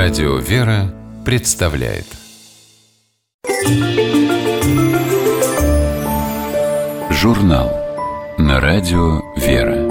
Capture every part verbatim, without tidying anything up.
Радио «Вера» представляет журнал на радио «Вера».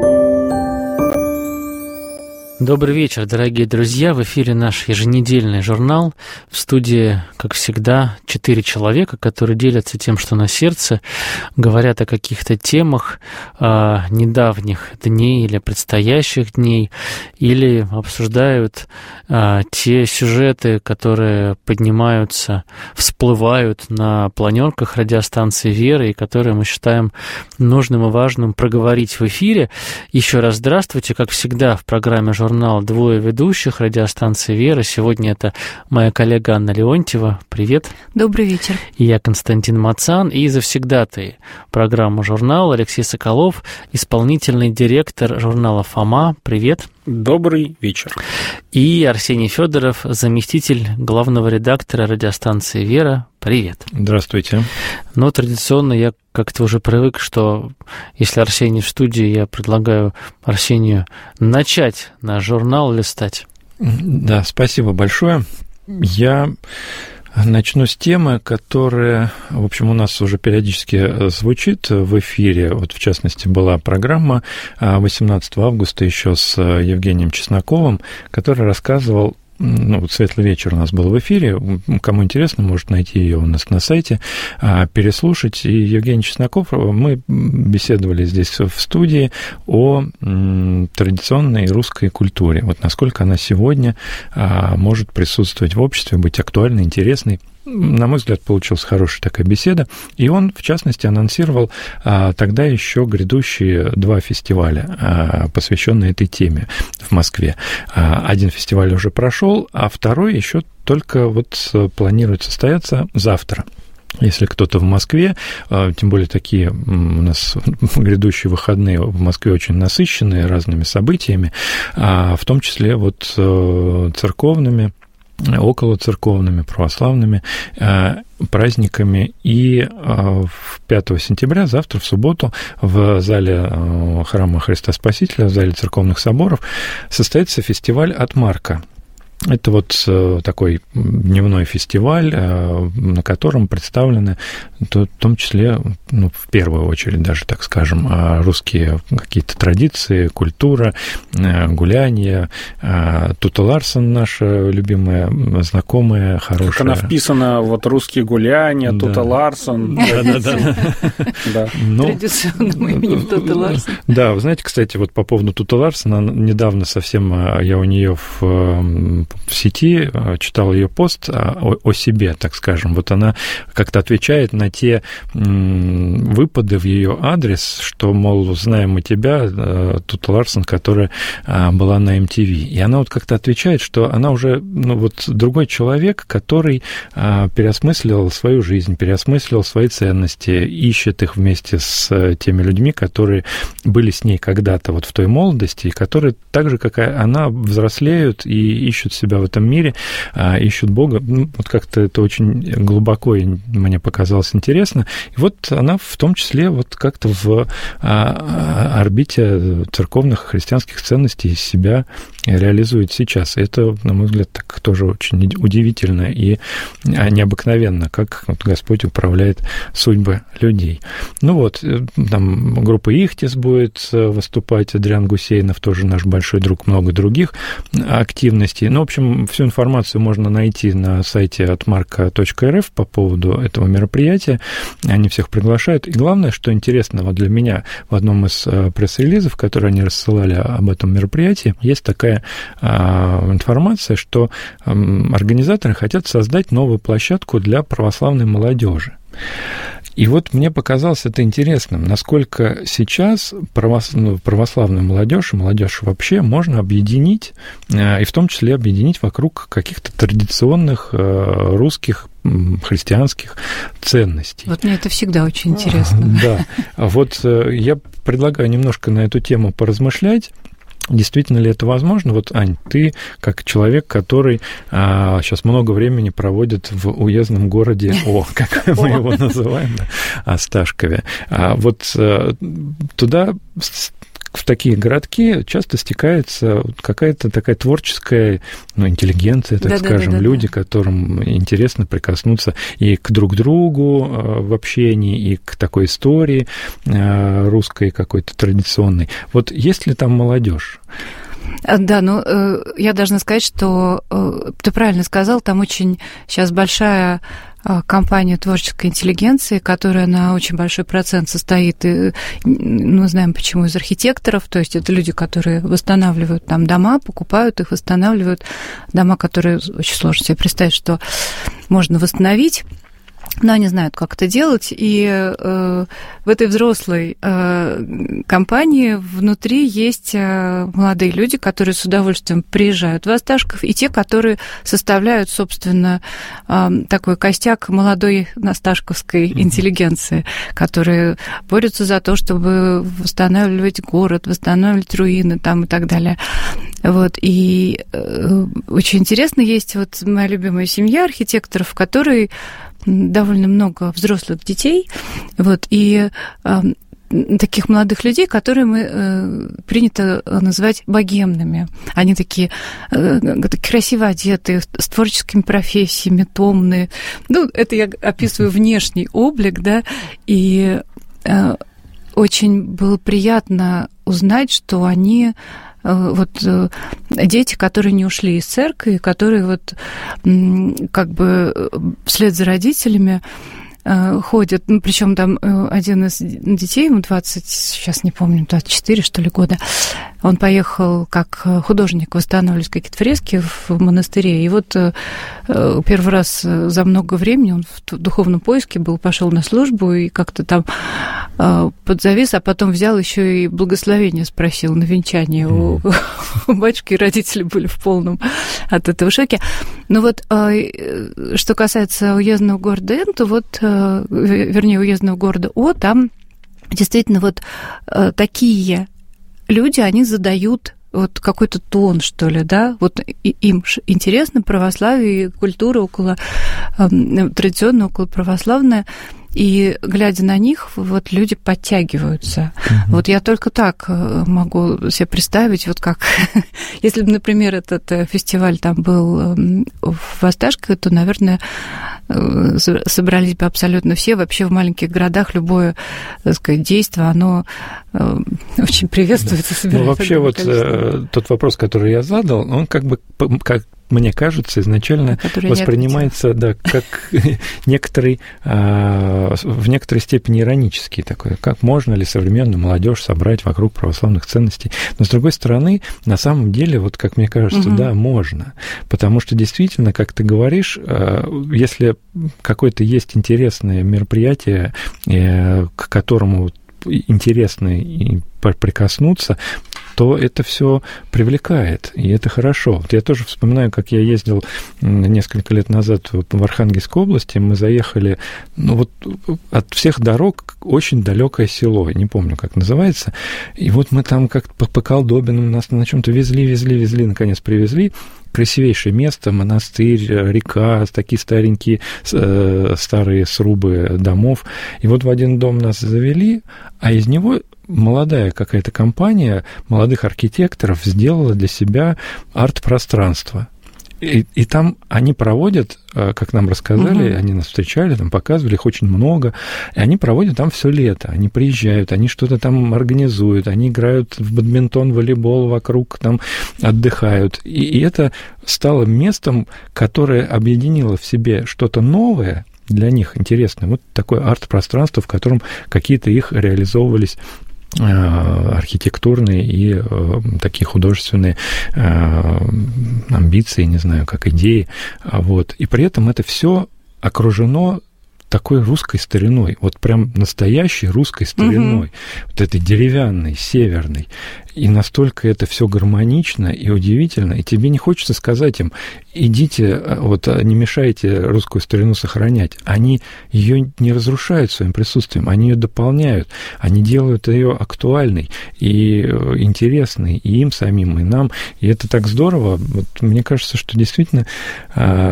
Добрый вечер, дорогие друзья. В эфире наш еженедельный журнал. В студии, как всегда, четыре человека, которые делятся тем, что на сердце, говорят о каких-то темах э, недавних дней или предстоящих дней, или обсуждают э, те сюжеты, которые поднимаются, всплывают на планерках радиостанции «Вера», и которые мы считаем нужным и важным проговорить в эфире. Еще раз здравствуйте. Как всегда, в программе «Журнал» двое ведущих радиостанции «Вера». Сегодня это моя коллега Анна Леонтьева. Привет. Добрый вечер. И я Константин Мацан. И завсегдатый программы «Журнал» Алексей Соколов, исполнительный директор журнала «Фома». Привет. Добрый вечер. И Арсений Федоров, заместитель главного редактора радиостанции «Вера». Привет. Здравствуйте. Но традиционно я как-то уже привык, что если Арсений в студии, я предлагаю Арсению начать наш журнал листать. Да, спасибо большое. Я начну с темы, которая, в общем, у нас уже периодически звучит в эфире. Вот, в частности, была программа восемнадцатого августа еще с Евгением Чесноковым, который рассказывал. Ну, вот «Светлый вечер» у нас был в эфире. Кому интересно, может найти ее у нас на сайте, переслушать. И Евгений Чесноков, мы беседовали здесь в студии о традиционной русской культуре. Вот насколько она сегодня может присутствовать в обществе, быть актуальной, интересной. На мой взгляд, получилась хорошая такая беседа. И он, в частности, анонсировал а, тогда еще грядущие два фестиваля, а, посвященные этой теме в Москве. А, один фестиваль уже прошел, а второй еще только вот планирует состояться завтра. Если кто-то в Москве, тем более такие у нас грядущие выходные в Москве очень насыщенные разными событиями, в том числе вот церковными, околоцерковными, православными э, праздниками. И э, пятого сентября, завтра, в субботу, в зале э, храма Христа Спасителя, в зале церковных соборов, состоится фестиваль «От Марка». Это вот такой дневной фестиваль, на котором представлены в том числе, ну, в первую очередь даже, так скажем, русские какие-то традиции, культура, гуляния. Тута Ларсон, наша любимая, знакомая, хорошая. Как она вписана, вот русские гуляния, да. Тута Ларсон. Да-да-да. Традиционным именем Тута Ларсон. Да, вы знаете, кстати, вот по поводу Тута Ларсона, недавно совсем я у нее в в сети читал ее пост о, о себе, так скажем. Вот она как-то отвечает на те выпады в ее адрес, что, мол, знаем мы тебя, Тута Ларсон, которая была на эм ти ви. И она вот как-то отвечает, что она уже, ну, вот другой человек, который переосмыслил свою жизнь, переосмыслил свои ценности, ищет их вместе с теми людьми, которые были с ней когда-то вот в той молодости, и которые так же, как и она, взрослеют и ищут себя в этом мире, ищут Бога. Ну, вот как-то это очень глубоко и мне показалось интересно. И вот она в том числе вот как-то в орбите церковных христианских ценностей себя реализует сейчас. И это, на мой взгляд, так тоже очень удивительно и необыкновенно, как вот Господь управляет судьбы людей. Ну вот, там группа «Ихтис» будет выступать, Адриан Гусейнов, тоже наш большой друг, много других активностей. Ну, в общем, всю информацию можно найти на сайте отмарка точка эр эф по поводу этого мероприятия. Они всех приглашают. И главное, что интересно вот для меня, в одном из пресс-релизов, который они рассылали об этом мероприятии, есть такая а, информация, что а, организаторы хотят создать новую площадку для православной молодежи. И вот мне показалось это интересным, насколько сейчас православную молодежь и молодежь вообще можно объединить, и в том числе объединить вокруг каких-то традиционных русских христианских ценностей. Вот мне это всегда очень интересно. Да, вот я предлагаю немножко на эту тему поразмышлять. Действительно ли это возможно? Вот, Ань, ты как человек, который а, сейчас много времени проводит в уездном городе О, как мы его называем, Осташкове. А вот а, туда в такие городки часто стекается какая-то такая творческая, ну, интеллигенция, так да, скажем, да, да, люди, да. которым интересно прикоснуться и к друг другу в общении, и к такой истории русской какой-то традиционной. Вот есть ли там молодежь? Да, ну, я должна сказать, что ты правильно сказал, там очень сейчас большая компания творческой интеллигенции, которая на очень большой процент состоит, и, мы знаем почему, из архитекторов, то есть это люди, которые восстанавливают там дома, покупают их, восстанавливают дома, которые очень сложно себе представить, что можно восстановить. Но они знают, как это делать, и э, в этой взрослой э, компании внутри есть э, молодые люди, которые с удовольствием приезжают в Осташков, и те, которые составляют, собственно, э, такой костяк молодой осташковской интеллигенции, которые борются за то, чтобы восстанавливать город, восстанавливать руины там и так далее. Вот, и э, очень интересно, есть вот моя любимая семья архитекторов, в которой довольно много взрослых детей, вот, и э, таких молодых людей, которые мы э, принято называть богемными. Они такие э, красиво одетые, с творческими профессиями, томные. Ну, это я описываю внешний облик, да, и э, очень было приятно узнать, что они вот дети, которые не ушли из церкви, которые вот как бы вслед за родителями ходят, ну, причем там один из детей, ему двадцать, сейчас не помню, двадцать четыре, что ли, года, он поехал как художник восстанавливать какие-то фрески в монастыре, и вот первый раз за много времени он в духовном поиске был, пошел на службу и как-то там подзавис, а потом взял еще и благословение спросил на венчание у, у батюшки, и родители были в полном от этого шоке. Но вот что касается уездного города Н, то вот, вернее, уездного города О, там действительно вот такие люди, они задают вот какой-то тон, что ли, да, вот им интересно православие, культура около традиционная, около православная, и, глядя на них, вот люди подтягиваются. Uh-huh. Вот я только так могу себе представить, вот как... Если бы, например, этот фестиваль там был в Осташкове, то, наверное, собрались бы абсолютно все. Вообще в маленьких городах любое, так сказать, действие, оно очень приветствуется. Да. Ну, вообще вот количество. Тот вопрос, который я задал, он как бы как мне кажется, изначально воспринимается, да, как некоторый, в некоторой степени иронический такой, как можно ли современную молодежь собрать вокруг православных ценностей. Но, с другой стороны, на самом деле, вот как мне кажется, угу. да, можно, потому что действительно, как ты говоришь, если какое-то есть интересное мероприятие, к которому интересно и прикоснуться, то это все привлекает, и это хорошо. Вот я тоже вспоминаю, как я ездил несколько лет назад в Архангельской области, мы заехали, ну вот от всех дорог очень далекое село, не помню, как называется, и вот мы там как по, по колдобинам нас на чем-то везли, везли, везли, наконец привезли. Красивейшее место, монастырь, река, такие старенькие старые срубы домов. И вот в один дом нас завели, а из него молодая какая-то компания молодых архитекторов сделала для себя арт-пространство. И, и там они проводят, как нам рассказали, угу. они нас встречали, там показывали, их очень много, и они проводят там все лето, они приезжают, они что-то там организуют, они играют в бадминтон, волейбол вокруг, там отдыхают. И, и это стало местом, которое объединило в себе что-то новое, для них интересное, вот такое арт-пространство, в котором какие-то их реализовывались архитектурные и э, такие художественные э, амбиции, не знаю, как идеи, вот. И при этом это все окружено такой русской стариной, вот прям настоящей русской стариной, угу. вот этой деревянной, северной. И настолько это все гармонично и удивительно, и тебе не хочется сказать им, идите, вот не мешайте русскую старину сохранять. Они ее не разрушают своим присутствием, они ее дополняют, они делают ее актуальной и интересной и им самим, и нам. И это так здорово. Вот мне кажется, что действительно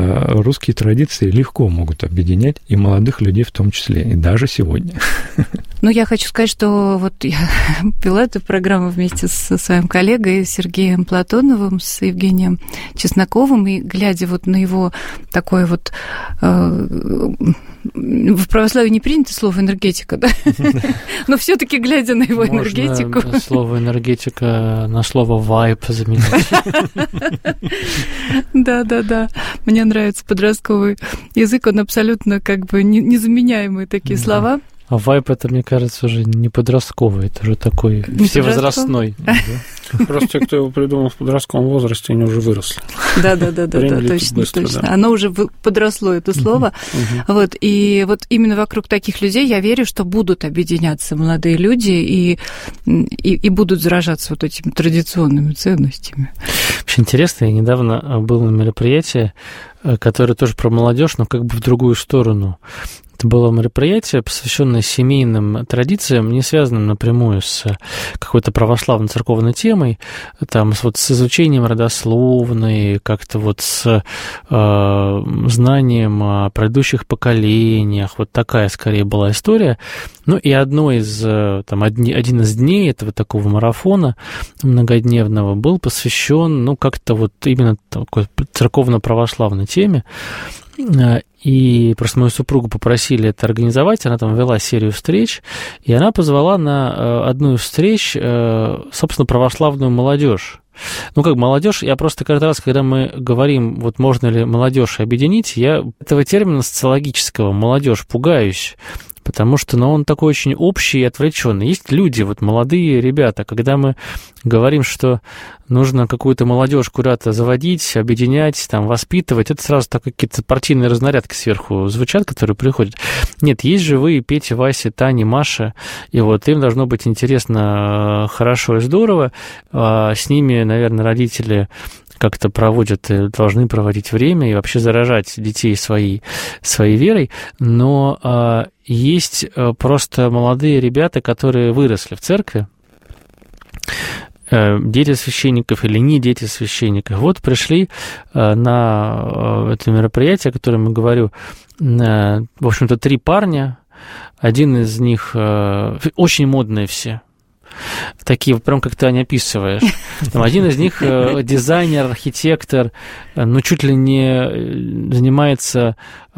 русские традиции легко могут объединять и молодых людей в том числе, и даже сегодня. Ну, я хочу сказать, что вот я вела эту программу вместе со своим коллегой Сергеем Платоновым, с Евгением Чесноковым, и глядя вот на его такое вот... Э, в православии не принято слово энергетика, да? Но все-таки глядя на его энергетику... Можно слово энергетика на слово вайб заменить. Да-да-да. Мне нравится подростковый язык, он абсолютно как бы незаменяемые такие слова. А вайб, это, мне кажется, уже не подростковый, это уже такой не всевозрастной. Просто те, кто его придумал в подростковом возрасте, они уже выросли. Да-да-да, точно, точно. Оно уже подросло, это слово. Вот, и вот именно вокруг таких людей я верю, что будут объединяться молодые люди и, и, и будут заражаться вот этими традиционными ценностями. Очень интересно, я недавно был на мероприятии, которое тоже про молодежь, но как бы в другую сторону. Это было мероприятие, посвященное семейным традициям, не связанным напрямую с какой-то православной церковной темой, там, вот с изучением родословной, как-то вот с э, знанием о предыдущих поколениях. Вот такая, скорее, была история. Ну, и одно из, там, одни, один из дней этого такого марафона многодневного был посвящен, ну, как-то вот именно такой церковно-православной теме. И просто мою супругу попросили это организовать, она там вела серию встреч, и она позвала на одну из встреч, собственно, православную молодежь. Ну, как молодежь, я просто каждый раз, когда мы говорим, вот можно ли молодежь объединить, я этого термина социологического молодежь пугаюсь. Потому что, ну, он такой очень общий и отвлеченный. Есть люди, вот молодые ребята, когда мы говорим, что нужно какую-то молодежь куда-то заводить, объединять, там, воспитывать, это сразу так какие-то партийные разнарядки сверху звучат, которые приходят. Нет, есть живые Петя, Вася, Таня, Маша, и вот им должно быть интересно, хорошо и здорово. С ними, наверное, родители как-то проводят, должны проводить время и вообще заражать детей своей, своей верой, но а, есть просто молодые ребята, которые выросли в церкви, дети священников или не дети священников. Вот пришли на это мероприятие, о котором я говорю, в общем-то, три парня, один из них очень модные все, такие, прям как ты, Аня, описываешь. Там один из них дизайнер, архитектор, ну, чуть ли не занимается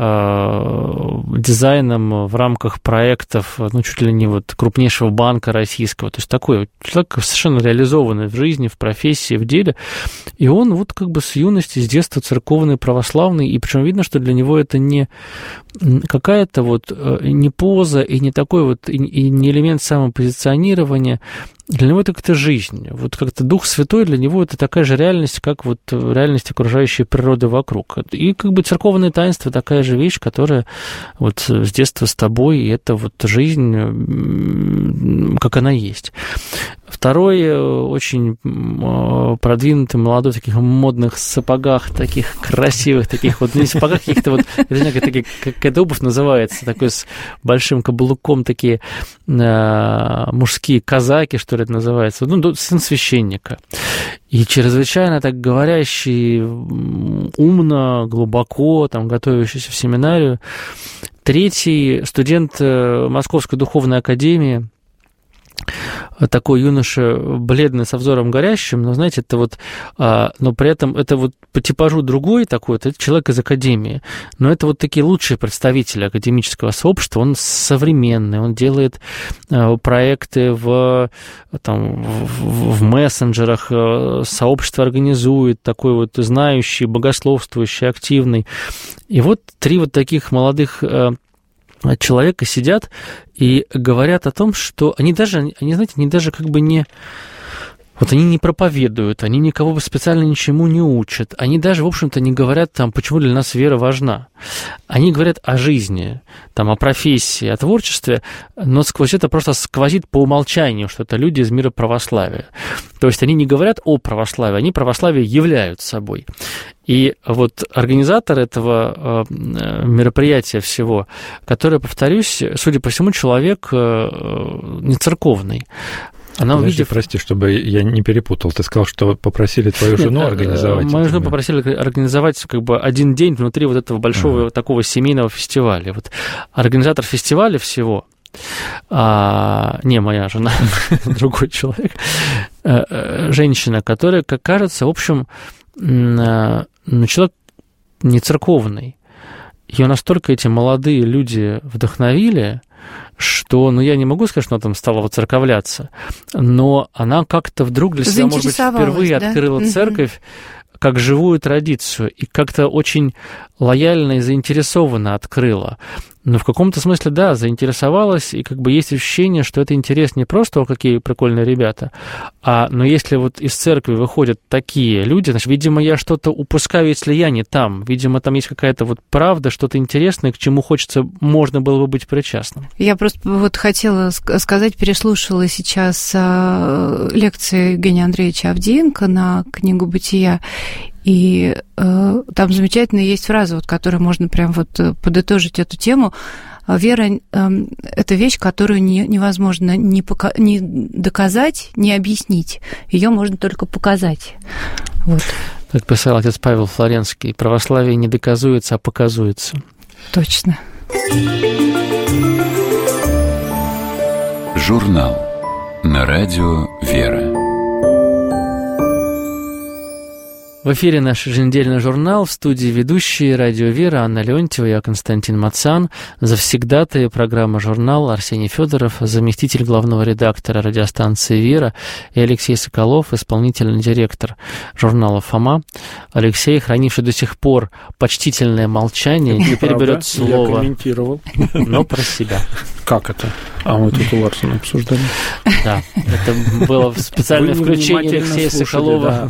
э, дизайном в рамках проектов, ну, чуть ли не вот крупнейшего банка российского. То есть такой человек совершенно реализованный в жизни, в профессии, в деле. И он вот как бы с юности, с детства церковный, православный, и причем видно, что для него это не какая-то вот не поза и не такой вот, и не элемент самопозиционирования. Для него это как-то жизнь. Вот как-то Дух Святой для него это такая же реальность, как вот реальность окружающей природы вокруг. И как бы церковное таинство такая же вещь, которая вот с детства с тобой, и это вот жизнь, как она есть. Второй очень продвинутый, молодой, в таких модных сапогах, таких красивых, таких вот, не сапогах каких-то вот, я не знаю, как, как, как эта обувь называется, такой с большим каблуком, такие э, мужские казаки, что ли это называется, ну, сын священника. И чрезвычайно так говорящий, умно, глубоко, там, готовящийся в семинарию. Третий студент Московской духовной академии, такой юноша, бледный, со взором горящим, но, знаете, это вот, а, но при этом это вот по типажу другой такой, это человек из академии, но это вот такие лучшие представители академического сообщества, он современный, он делает а, проекты в, там, в, в мессенджерах, а, сообщество организует, такой вот знающий, богословствующий, активный. И вот три вот таких молодых а, человека сидят и говорят о том, что они даже, они, знаете, они даже как бы не... Вот они не проповедуют, они никого специально ничему не учат, они даже, в общем-то, не говорят, там, почему для нас вера важна. Они говорят о жизни, там, о профессии, о творчестве, но сквозь это просто сквозит по умолчанию, что это люди из мира православия. То есть они не говорят о православии, они православие являют собой. И вот организатор этого мероприятия всего, который, повторюсь, судя по всему, человек не церковный. Она Подожди, увидев... прости, чтобы я не перепутал. Ты сказал, что попросили твою жену Нет, организовать. Мою жену это, попросили организовать как бы один день внутри вот этого большого ага. такого семейного фестиваля. Вот организатор фестиваля всего, а, не моя жена, другой человек, женщина, которая, как кажется, в общем, ну, человек не церковный. Ее настолько эти молодые люди вдохновили, что, ну, я не могу сказать, что она там стала воцерковляться, но она как-то вдруг для себя, может быть, впервые да? открыла церковь как живую традицию и как-то очень лояльно и заинтересованно открыла. Но в каком-то смысле, да, заинтересовалась, и как бы есть ощущение, что это интерес не просто, о, какие прикольные ребята, а, но если вот из церкви выходят такие люди, значит, видимо, я что-то упускаю, если я не там. Видимо, там есть какая-то вот правда, что-то интересное, к чему хочется, можно было бы быть причастным. Я просто вот хотела сказать, переслушала сейчас лекции Евгения Андреевича Авдеенко на книгу «Бытия», и э, там замечательно есть фраза, вот, которой можно прям вот подытожить эту тему. Вера э, – это вещь, которую не, невозможно ни, пока, ни доказать, ни объяснить. Ее можно только показать. Вот. Как писал отец Павел Флоренский, православие не доказуется, а показуется. Точно. Журнал на радио «Вера». В эфире наш еженедельный журнал, в студии ведущие радио «Вера» Анна Леонтьева, я Константин Мацан, завсегдатые программы «Журнал» Арсений Федоров, заместитель главного редактора радиостанции «Вера», и Алексей Соколов, исполнительный директор журнала «Фома». Алексей, хранивший до сих пор почтительное молчание, теперь берет слово. Я комментировал. Но про себя. Как это? А мы тут у Ларсона обсуждали. Да, это было специальное включение Алексея Соколова.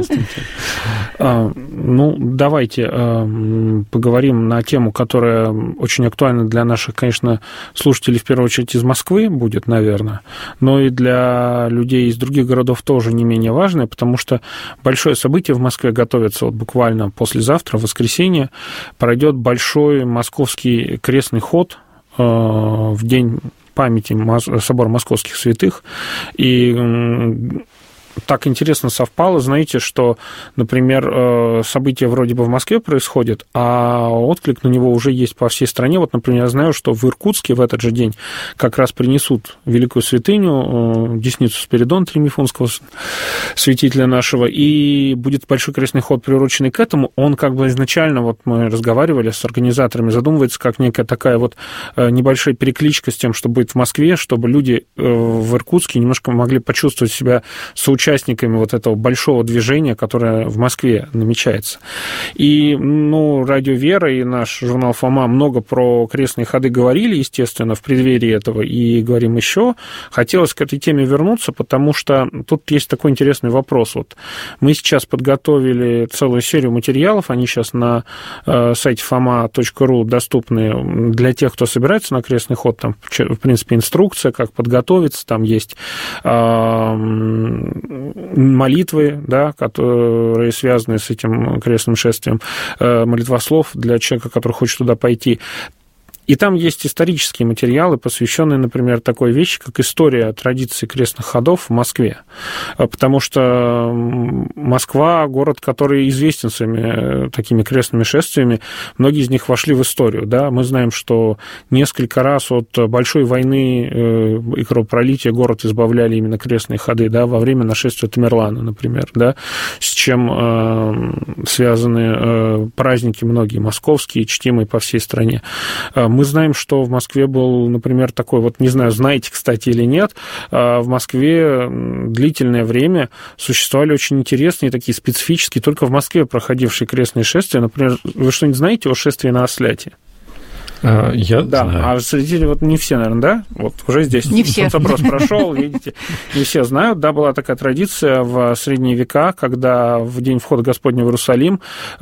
А, ну, давайте а, поговорим на тему, которая очень актуальна для наших, конечно, слушателей, в первую очередь, из Москвы будет, наверное, но и для людей из других городов тоже не менее важное, потому что большое событие в Москве готовится вот буквально послезавтра, в воскресенье, пройдет большой московский крестный ход а, в день памяти Собора Московских Святых, и так интересно совпало, знаете, что, например, событие вроде бы в Москве происходит, а отклик на него уже есть по всей стране. Вот, например, я знаю, что в Иркутске в этот же день как раз принесут великую святыню, десницу Спиридона Тремифунского, святителя нашего, и будет большой крестный ход, приуроченный к этому. Он как бы изначально, вот мы разговаривали с организаторами, задумывается как некая такая вот небольшая перекличка с тем, что будет в Москве, чтобы люди в Иркутске немножко могли почувствовать себя соучастниками участниками вот этого большого движения, которое в Москве намечается. И, ну, радио «Вера» и наш журнал «Фома» много про крестные ходы говорили, естественно, в преддверии этого, и говорим еще. Хотелось к этой теме вернуться, потому что тут есть такой интересный вопрос. Вот мы сейчас подготовили целую серию материалов, они сейчас на сайте фома точка ру доступны для тех, кто собирается на крестный ход. Там, в принципе, инструкция, как подготовиться, там есть молитвы, да, которые связаны с этим крестным шествием, молитвослов для человека, который хочет туда пойти. И там есть исторические материалы, посвященные, например, такой вещи, как история традиции крестных ходов в Москве. Потому что Москва – город, который известен своими такими крестными шествиями. Многие из них вошли в историю. Да? Мы знаем, что несколько раз от большой войны и кровопролития город избавляли именно крестные ходы, да, во время нашествия Тамерлана, например, да, с чем связаны праздники многие московские, чтимые по всей стране. Мы знаем, что в Москве был, например, такой, вот не знаю, знаете, кстати, или нет, в Москве длительное время существовали очень интересные, такие специфические, только в Москве проходившие крестные шествия. Например, вы что-нибудь знаете о шествии на Осляте? Я да, знаю. А среди вот не все, наверное, да? Вот уже здесь не все. Соцопрос прошел, видите, не все знают. Да, была такая традиция в средние века, когда в день входа Господня в Иерусалим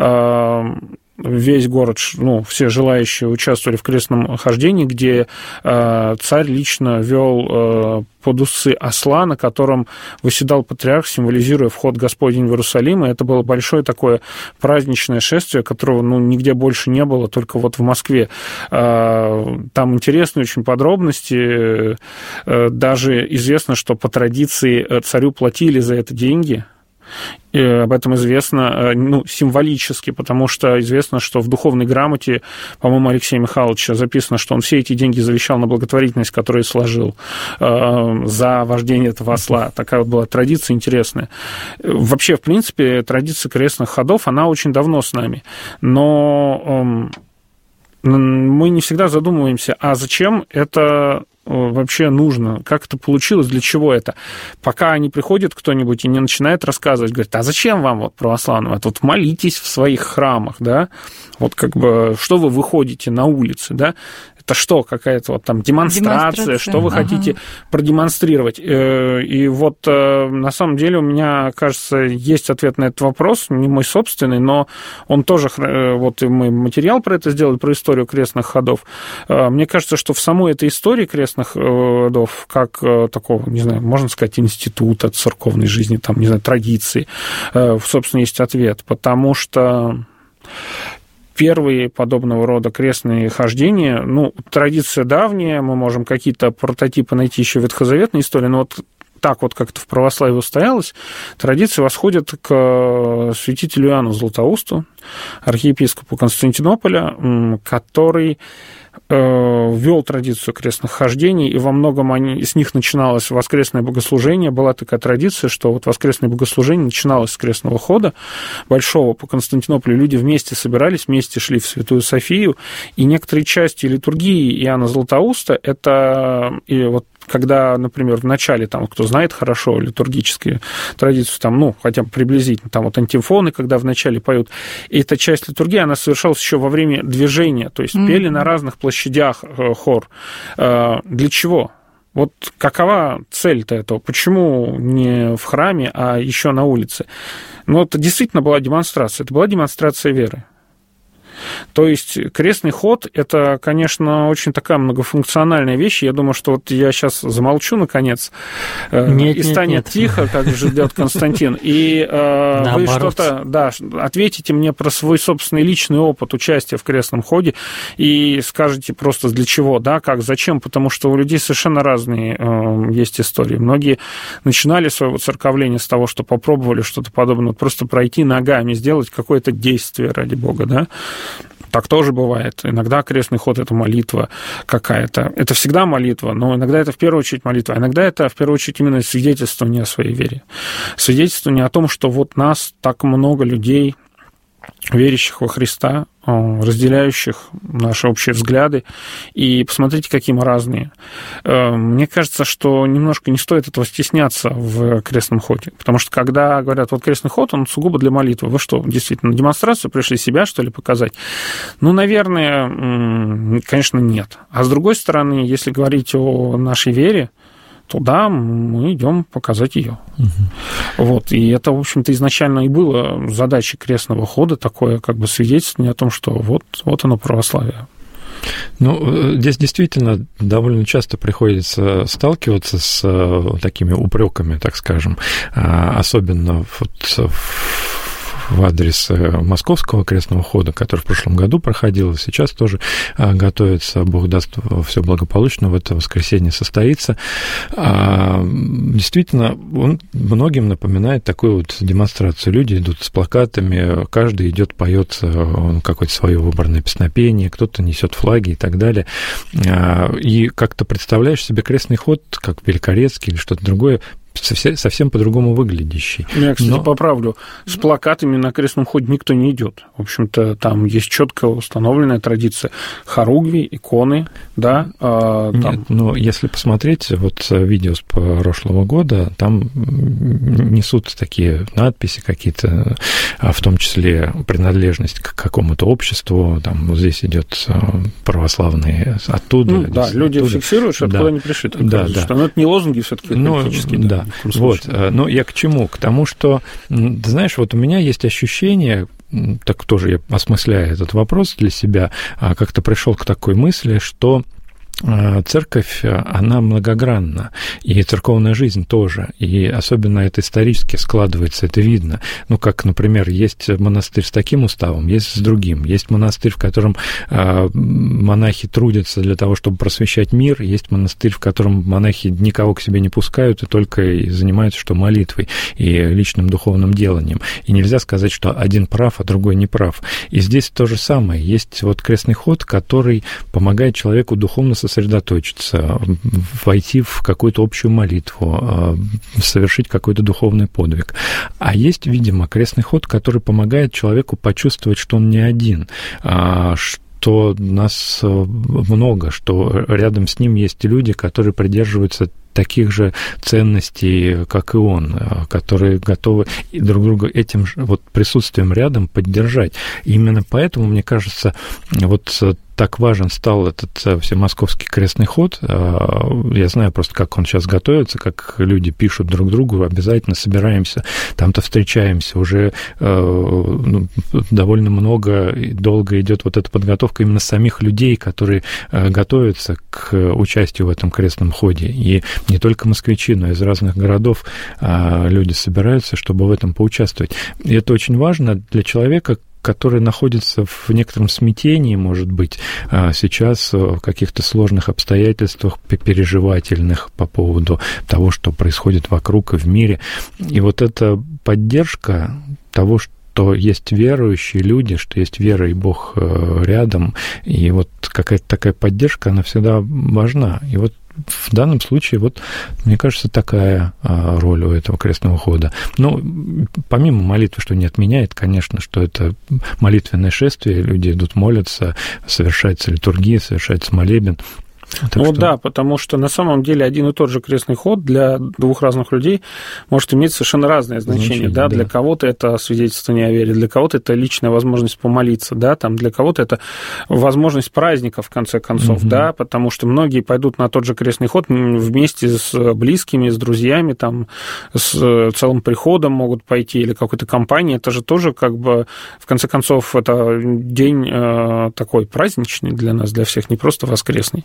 весь город, ну, все желающие участвовали в крестном хождении, где э, царь лично вел э, под усы осла, на котором восседал патриарх, символизируя вход Господень в Иерусалим. И это было большое такое праздничное шествие, которого, ну, нигде больше не было, только вот в Москве. Э, там интересные очень подробности. Э, даже известно, что по традиции царю платили за это деньги. И об этом известно, ну, символически, потому что известно, что в духовной грамоте, по-моему, Алексея Михайловича записано, что он все эти деньги завещал на благотворительность, которую сложил э, за вождение этого осла. Такая вот была традиция интересная. Вообще, в принципе, традиция крестных ходов, она очень давно с нами. Но э, мы не всегда задумываемся, а зачем это вообще нужно, как это получилось, для чего это. Пока не приходит кто-нибудь и не начинает рассказывать, говорит, а зачем вам вот православным? Это вот молитесь в своих храмах, да, вот как бы, что вы выходите на улицы, да, это что, какая-то вот там демонстрация, демонстрация. Что вы ага. хотите продемонстрировать? И вот на самом деле у меня, кажется, есть ответ на этот вопрос, не мой собственный, но он тоже, вот мы материал про это сделали, про историю крестных ходов. Мне кажется, что в самой этой истории крестных ходов, как такого, не знаю, можно сказать, института церковной жизни, там, не знаю, традиции, собственно, есть ответ, потому что первые подобного рода крестные хождения, ну, традиция давняя, мы можем какие-то прототипы найти еще в ветхозаветной истории, но вот так вот как-то в православии устоялось, традиция восходит к святителю Иоанну Златоусту, архиепископу Константинополя, который ввел традицию крестных хождений, и во многом они, с них начиналось воскресное богослужение. Была такая традиция, что вот воскресное богослужение начиналось с крестного хода большого по Константинополю. Люди вместе собирались, вместе шли в Святую Софию, и некоторые части литургии Иоанна Златоуста, это и вот когда, например, в начале, там, кто знает хорошо литургические традиции, там, ну, хотя бы приблизительно, там вот антифоны, когда в начале поют, и эта часть литургии, она совершалась еще во время движения, то есть mm-hmm. пели на разных площадях хор. Для чего? Вот какова цель-то этого? Почему не в храме, а еще на улице? Ну, это действительно была демонстрация, это была демонстрация веры. То есть крестный ход – это, конечно, очень такая многофункциональная вещь. Я думаю, что вот я сейчас замолчу, наконец, нет, и станет нет, нет. тихо, как ждет Константин, и э, вы что-то, да, ответите мне про свой собственный личный опыт участия в крестном ходе и скажете просто для чего, да, как, зачем, потому что у людей совершенно разные э, есть истории. Многие начинали свое воцерковление с того, что попробовали что-то подобное, просто пройти ногами, сделать какое-то действие, ради Бога, да. Так тоже бывает. Иногда крестный ход – это молитва какая-то. Это всегда молитва, но иногда это в первую очередь молитва. А иногда это в первую очередь именно свидетельствование о своей вере. Свидетельствование о том, что вот нас так много людей, верящих во Христа, разделяющих наши общие взгляды, и посмотрите, какие мы разные. Мне кажется, что немножко не стоит этого стесняться в крестном ходе, потому что когда говорят, вот крестный ход, он сугубо для молитвы, вы что, действительно, на демонстрацию пришли себя, что ли, показать? Ну, наверное, конечно, нет. А с другой стороны, если говорить о нашей вере, то да, мы идем показать ее. Угу. Вот. И это, в общем-то, изначально и было задачей крестного хода, такое как бы свидетельствование о том, что вот, вот оно православие. Ну, здесь действительно довольно часто приходится сталкиваться с такими упреками, так скажем, особенно вот в адрес Московского крестного хода, который в прошлом году проходил, и сейчас тоже готовится, Бог даст, все благополучно в это воскресенье состоится. Действительно, он многим напоминает такую вот демонстрацию. Люди идут с плакатами, каждый идет, поет какое-то свое выборное песнопение, кто-то несет флаги и так далее. И как-то представляешь себе крестный ход, как Великорецкий или что-то другое, совсем по-другому выглядящий. Я, кстати, Но... поправлю. С плакатами на крестном ходе никто не идет. В общем-то, там есть четко установленная традиция. Хоругви, иконы, да. А, там... Нет, но если посмотреть вот видео с прошлого года, там несут такие надписи какие-то, в том числе принадлежность к какому-то обществу. Там вот здесь идет православные оттуда. Ну, да, оттуда. Люди фиксируют, что да. откуда они пришли. Да, да. Что, ну, это не лозунги все-таки политические. Ну, да. Вот, но я к чему? К тому, что, ты знаешь, вот у меня есть ощущение, так тоже я осмысляя этот вопрос для себя, как-то пришел к такой мысли, что церковь, она многогранна, и церковная жизнь тоже, и особенно это исторически складывается, это видно. Ну, как, например, есть монастырь с таким уставом, есть с другим. Есть монастырь, в котором монахи трудятся для того, чтобы просвещать мир, есть монастырь, в котором монахи никого к себе не пускают и только и занимаются что молитвой и личным духовным деланием. И нельзя сказать, что один прав, а другой не прав. И здесь то же самое. Есть вот крестный ход, который помогает человеку духовно сосредоточиться, войти в какую-то общую молитву, совершить какой-то духовный подвиг. А есть, видимо, крестный ход, который помогает человеку почувствовать, что он не один, что нас много, что рядом с ним есть люди, которые придерживаются таких же ценностей, как и он, которые готовы друг друга этим же вот присутствием рядом поддержать. И именно поэтому, мне кажется, вот так важен стал этот всемосковский крестный ход. Я знаю просто, как он сейчас готовится, как люди пишут друг другу, обязательно собираемся, там-то встречаемся. Уже ну, довольно много и долго идет вот эта подготовка именно самих людей, которые готовятся к участию в этом крестном ходе. И не только москвичи, но и из разных городов люди собираются, чтобы в этом поучаствовать. И это очень важно для человека, который находится в некотором смятении, может быть, сейчас в каких-то сложных обстоятельствах переживательных по поводу того, что происходит вокруг и в мире. И вот эта поддержка того, что что есть верующие люди, что есть вера и Бог рядом, и вот какая-то такая поддержка, она всегда важна. И вот в данном случае, вот, мне кажется, такая роль у этого крестного хода. Ну, помимо молитвы, что не отменяет, конечно, что это молитвенное шествие, люди идут молятся, совершается литургия, совершается молебен. Так ну что... да, потому что на самом деле один и тот же крестный ход для двух разных людей может иметь совершенно разное значение. значение да? Да. Для кого-то это свидетельствование о вере, для кого-то это личная возможность помолиться, да? Там, для кого-то это возможность праздника, в конце концов, угу. да? Потому что многие пойдут на тот же крестный ход вместе с близкими, с друзьями, там, с целым приходом могут пойти или какой-то компанией. Это же тоже как бы, в конце концов, это день такой праздничный для нас, для всех, не просто воскресный.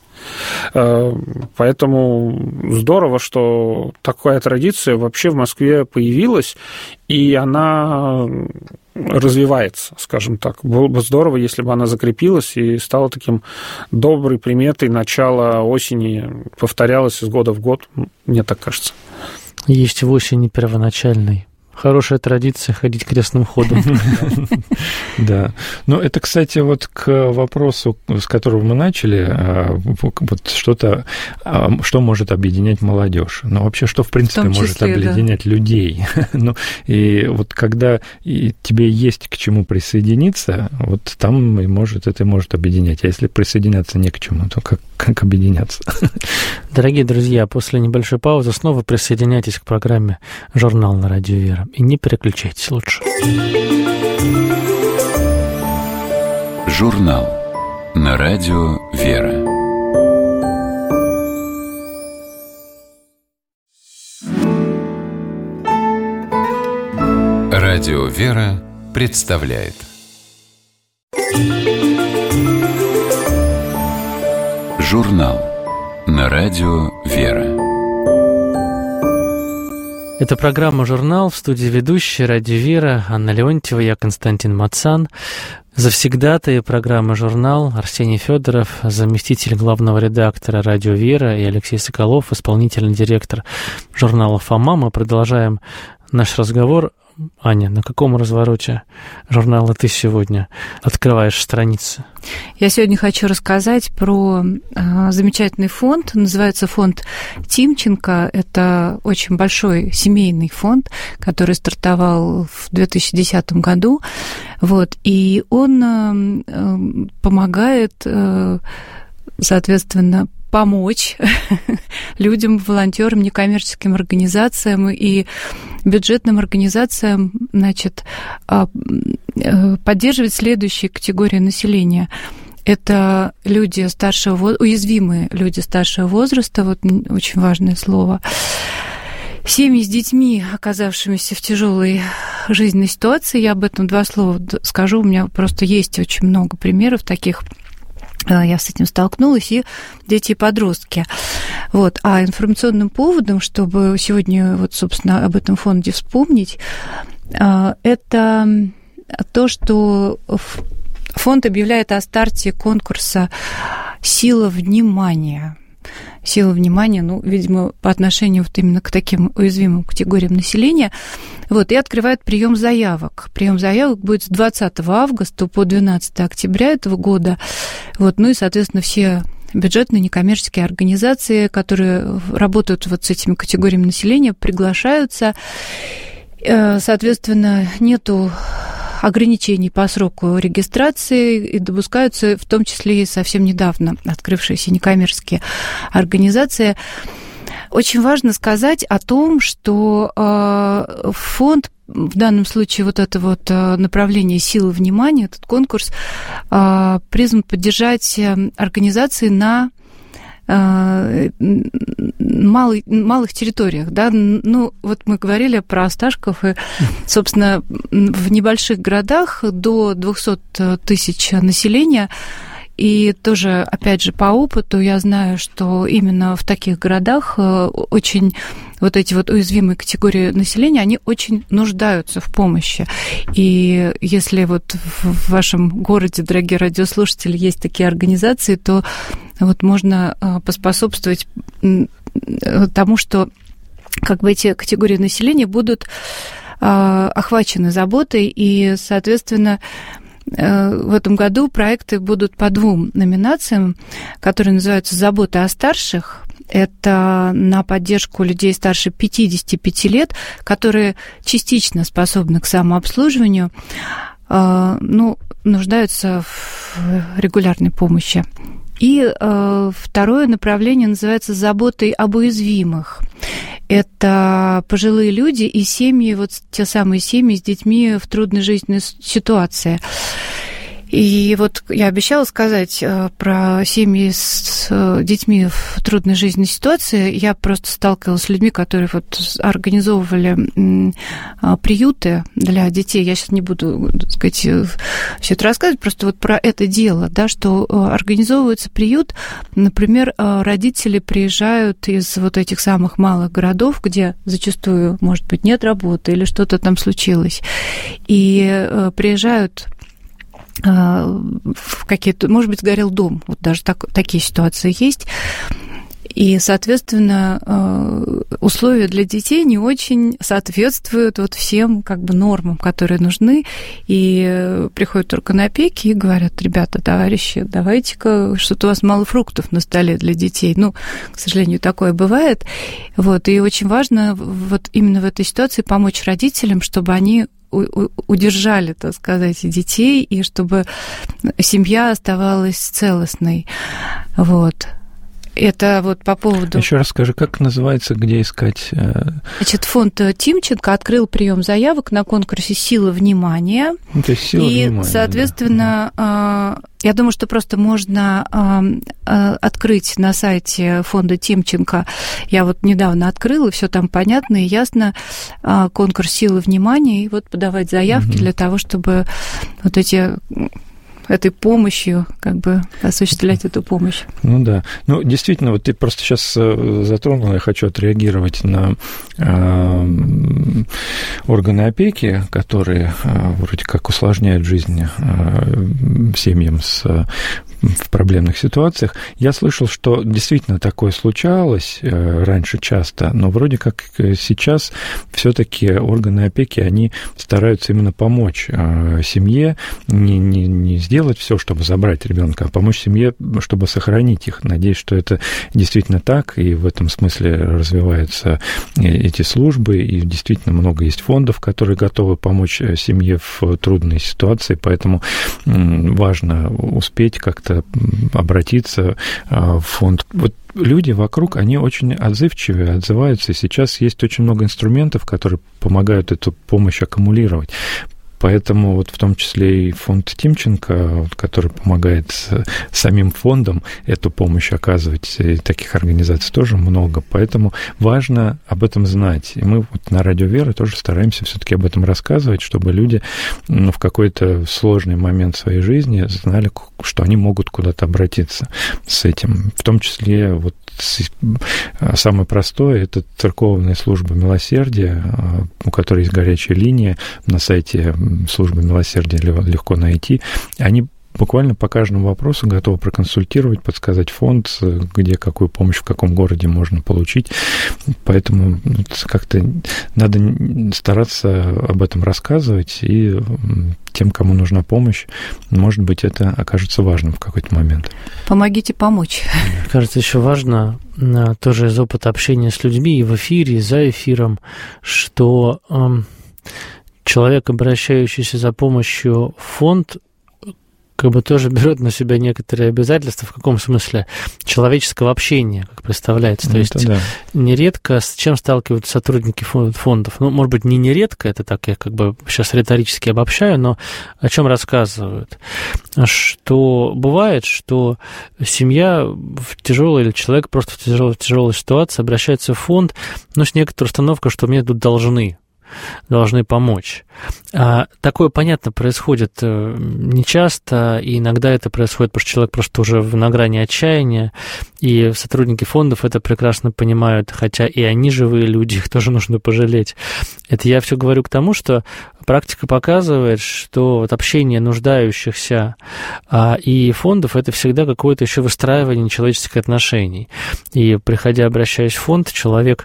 Поэтому здорово, что такая традиция вообще в Москве появилась, и она развивается, скажем так. Было бы здорово, если бы она закрепилась и стала таким доброй приметой начала осени, повторялась из года в год, мне так кажется. Есть в осени первоначальной. Хорошая традиция ходить крестным ходом. Да. Ну, это, кстати, вот к вопросу, с которого мы начали, вот что-то, что может объединять молодежь. Ну, вообще, что, в принципе, в может числе, объединять да. людей. Ну, и вот когда и тебе есть к чему присоединиться, вот там и может, это может объединять. А если присоединяться не к чему, то как, как объединяться? Дорогие друзья, после небольшой паузы снова присоединяйтесь к программе «Журнал на радио Вера». И не переключайтесь лучше. Журнал на радио Вера. Радио Вера представляет Журнал на радио Вера. Это программа «Журнал», в студии ведущая «Радио Вера» Анна Леонтьева, я Константин Мацан. Завсегдатые программы «Журнал» Арсений Федоров, заместитель главного редактора «Радио Вера», и Алексей Соколов, исполнительный директор журнала «Фома». Мы продолжаем наш разговор. Аня, на каком развороте журнала ты сегодня открываешь страницы? Я сегодня хочу рассказать про э, замечательный фонд. Называется фонд Тимченко. Это очень большой семейный фонд, который стартовал в две тысячи десятом году. Вот, и он э, э, помогает, э, соответственно, помочь людям, волонтерам, некоммерческим организациям и бюджетным организациям, значит, поддерживать следующие категории населения. Это люди старшего, уязвимые люди старшего возраста, вот очень важное слово. Семьи с детьми, оказавшимися в тяжелой жизненной ситуации. Я об этом два слова скажу. У меня просто есть очень много примеров таких. я с этим столкнулась, и дети и подростки. Вот. А информационным поводом, чтобы сегодня, вот, собственно, об этом фонде вспомнить, это то, что фонд объявляет о старте конкурса «Сила внимания». Сила внимания, ну, видимо, по отношению вот именно к таким уязвимым категориям населения. Вот, и открывает прием заявок. Прием заявок будет с двадцатого августа по двенадцатого октября этого года. Вот, ну и, соответственно, все бюджетные некоммерческие организации, которые работают вот с этими категориями населения, приглашаются. Соответственно, нету ограничений по сроку регистрации и допускаются в том числе и совсем недавно открывшиеся некоммерческие организации. Очень важно сказать о том, что фонд, в данном случае вот это вот направление «Сила внимания», этот конкурс призван поддержать организации на малый, малых территориях, да, ну, вот мы говорили про Осташков, и, собственно, в небольших городах до двухсот тысяч населения, и тоже, опять же, по опыту я знаю, что именно в таких городах очень вот эти вот уязвимые категории населения, они очень нуждаются в помощи. И если вот в вашем городе, дорогие радиослушатели, есть такие организации, то вот можно поспособствовать тому, что как бы эти категории населения будут охвачены заботой, и, соответственно, в этом году проекты будут по двум номинациям, которые называются «Забота о старших». Это на поддержку людей старше пятидесяти пяти лет, которые частично способны к самообслуживанию, ну, нуждаются в регулярной помощи. И э, второе направление называется «Заботой об уязвимых». Это пожилые люди и семьи, вот те самые семьи с детьми в трудной жизненной ситуации. И вот я обещала сказать про семьи с детьми в трудной жизненной ситуации. Я просто сталкивалась с людьми, которые вот организовывали приюты для детей. Я сейчас не буду, так сказать, все это рассказывать, просто вот про это дело, да, что организовывается приют, например, родители приезжают из вот этих самых малых городов, где зачастую, может быть, нет работы или что-то там случилось, и приезжают в какие-то, может быть, сгорел дом, вот даже так, такие ситуации есть, и, соответственно, условия для детей не очень соответствуют вот всем как бы нормам, которые нужны, и приходят только на опеки и говорят: ребята, товарищи, давайте-ка, что-то у вас мало фруктов на столе для детей. Ну, к сожалению, такое бывает, вот, и очень важно вот именно в этой ситуации помочь родителям, чтобы они удержали, так сказать, детей, и чтобы семья оставалась целостной. Вот. Это вот по поводу... Еще раз скажи, как называется, где искать? Значит, фонд Тимченко открыл прием заявок на конкурсе «Сила внимания». Ну, то есть «Сила и, внимания», соответственно, да. Я думаю, что просто можно открыть на сайте фонда Тимченко. Я вот недавно открыла, все там понятно и ясно. Конкурс «Сила внимания», и вот подавать заявки угу. для того, чтобы вот эти... этой помощью, как бы осуществлять эту помощь. Ну да. Ну, действительно, вот ты просто сейчас затронула, я хочу отреагировать на э, органы опеки, которые э, вроде как усложняют жизнь э, семьям с, в проблемных ситуациях. Я слышал, что действительно такое случалось э, раньше часто, но вроде как сейчас все-таки органы опеки, они стараются именно помочь э, семье, не, не, не сделать все, чтобы забрать ребенка, а помочь семье, чтобы сохранить их. Надеюсь, что это действительно так, и в этом смысле развиваются эти службы, и действительно много есть фондов, которые готовы помочь семье в трудной ситуации, поэтому важно успеть как-то обратиться в фонд. Вот люди вокруг, они очень отзывчивые, отзываются, и сейчас есть очень много инструментов, которые помогают эту помощь аккумулировать. Поэтому вот в том числе и фонд Тимченко, который помогает самим фондам эту помощь оказывать, и таких организаций тоже много, поэтому важно об этом знать. И мы вот на Радио Вера тоже стараемся все-таки об этом рассказывать, чтобы люди, ну, в какой-то сложный момент своей жизни знали, что они могут куда-то обратиться с этим. В том числе вот самое простое – это церковная служба милосердия, у которой есть горячая линия, на сайте службы милосердия легко найти. Они буквально по каждому вопросу готовы проконсультировать, подсказать фонд, где какую помощь, в каком городе можно получить. Поэтому как-то надо стараться об этом рассказывать, и тем, кому нужна помощь, может быть, это окажется важным в какой-то момент. Помогите помочь. Кажется, еще важно, тоже из опыта общения с людьми и в эфире, и за эфиром, что человек, обращающийся за помощью в фонд, как бы тоже берет на себя некоторые обязательства, в каком смысле? Человеческого общения, как представляется. То есть да. Нередко с чем сталкиваются сотрудники фондов? Ну, может быть, не нередко, это так я как бы сейчас риторически обобщаю, но о чем рассказывают? Что бывает, что семья в тяжелой, или человек просто в тяжелой, в тяжелой ситуации обращается в фонд, но с некоторой установкой, что мне тут должны. должны помочь. А такое, понятно, происходит нечасто, и иногда это происходит, потому что человек просто уже на грани отчаяния, и сотрудники фондов это прекрасно понимают, хотя и они живые люди, их тоже нужно пожалеть. Это я все говорю к тому, что практика показывает, что вот общение нуждающихся а, и фондов – это всегда какое-то еще выстраивание человеческих отношений. И, приходя, обращаясь в фонд, человек,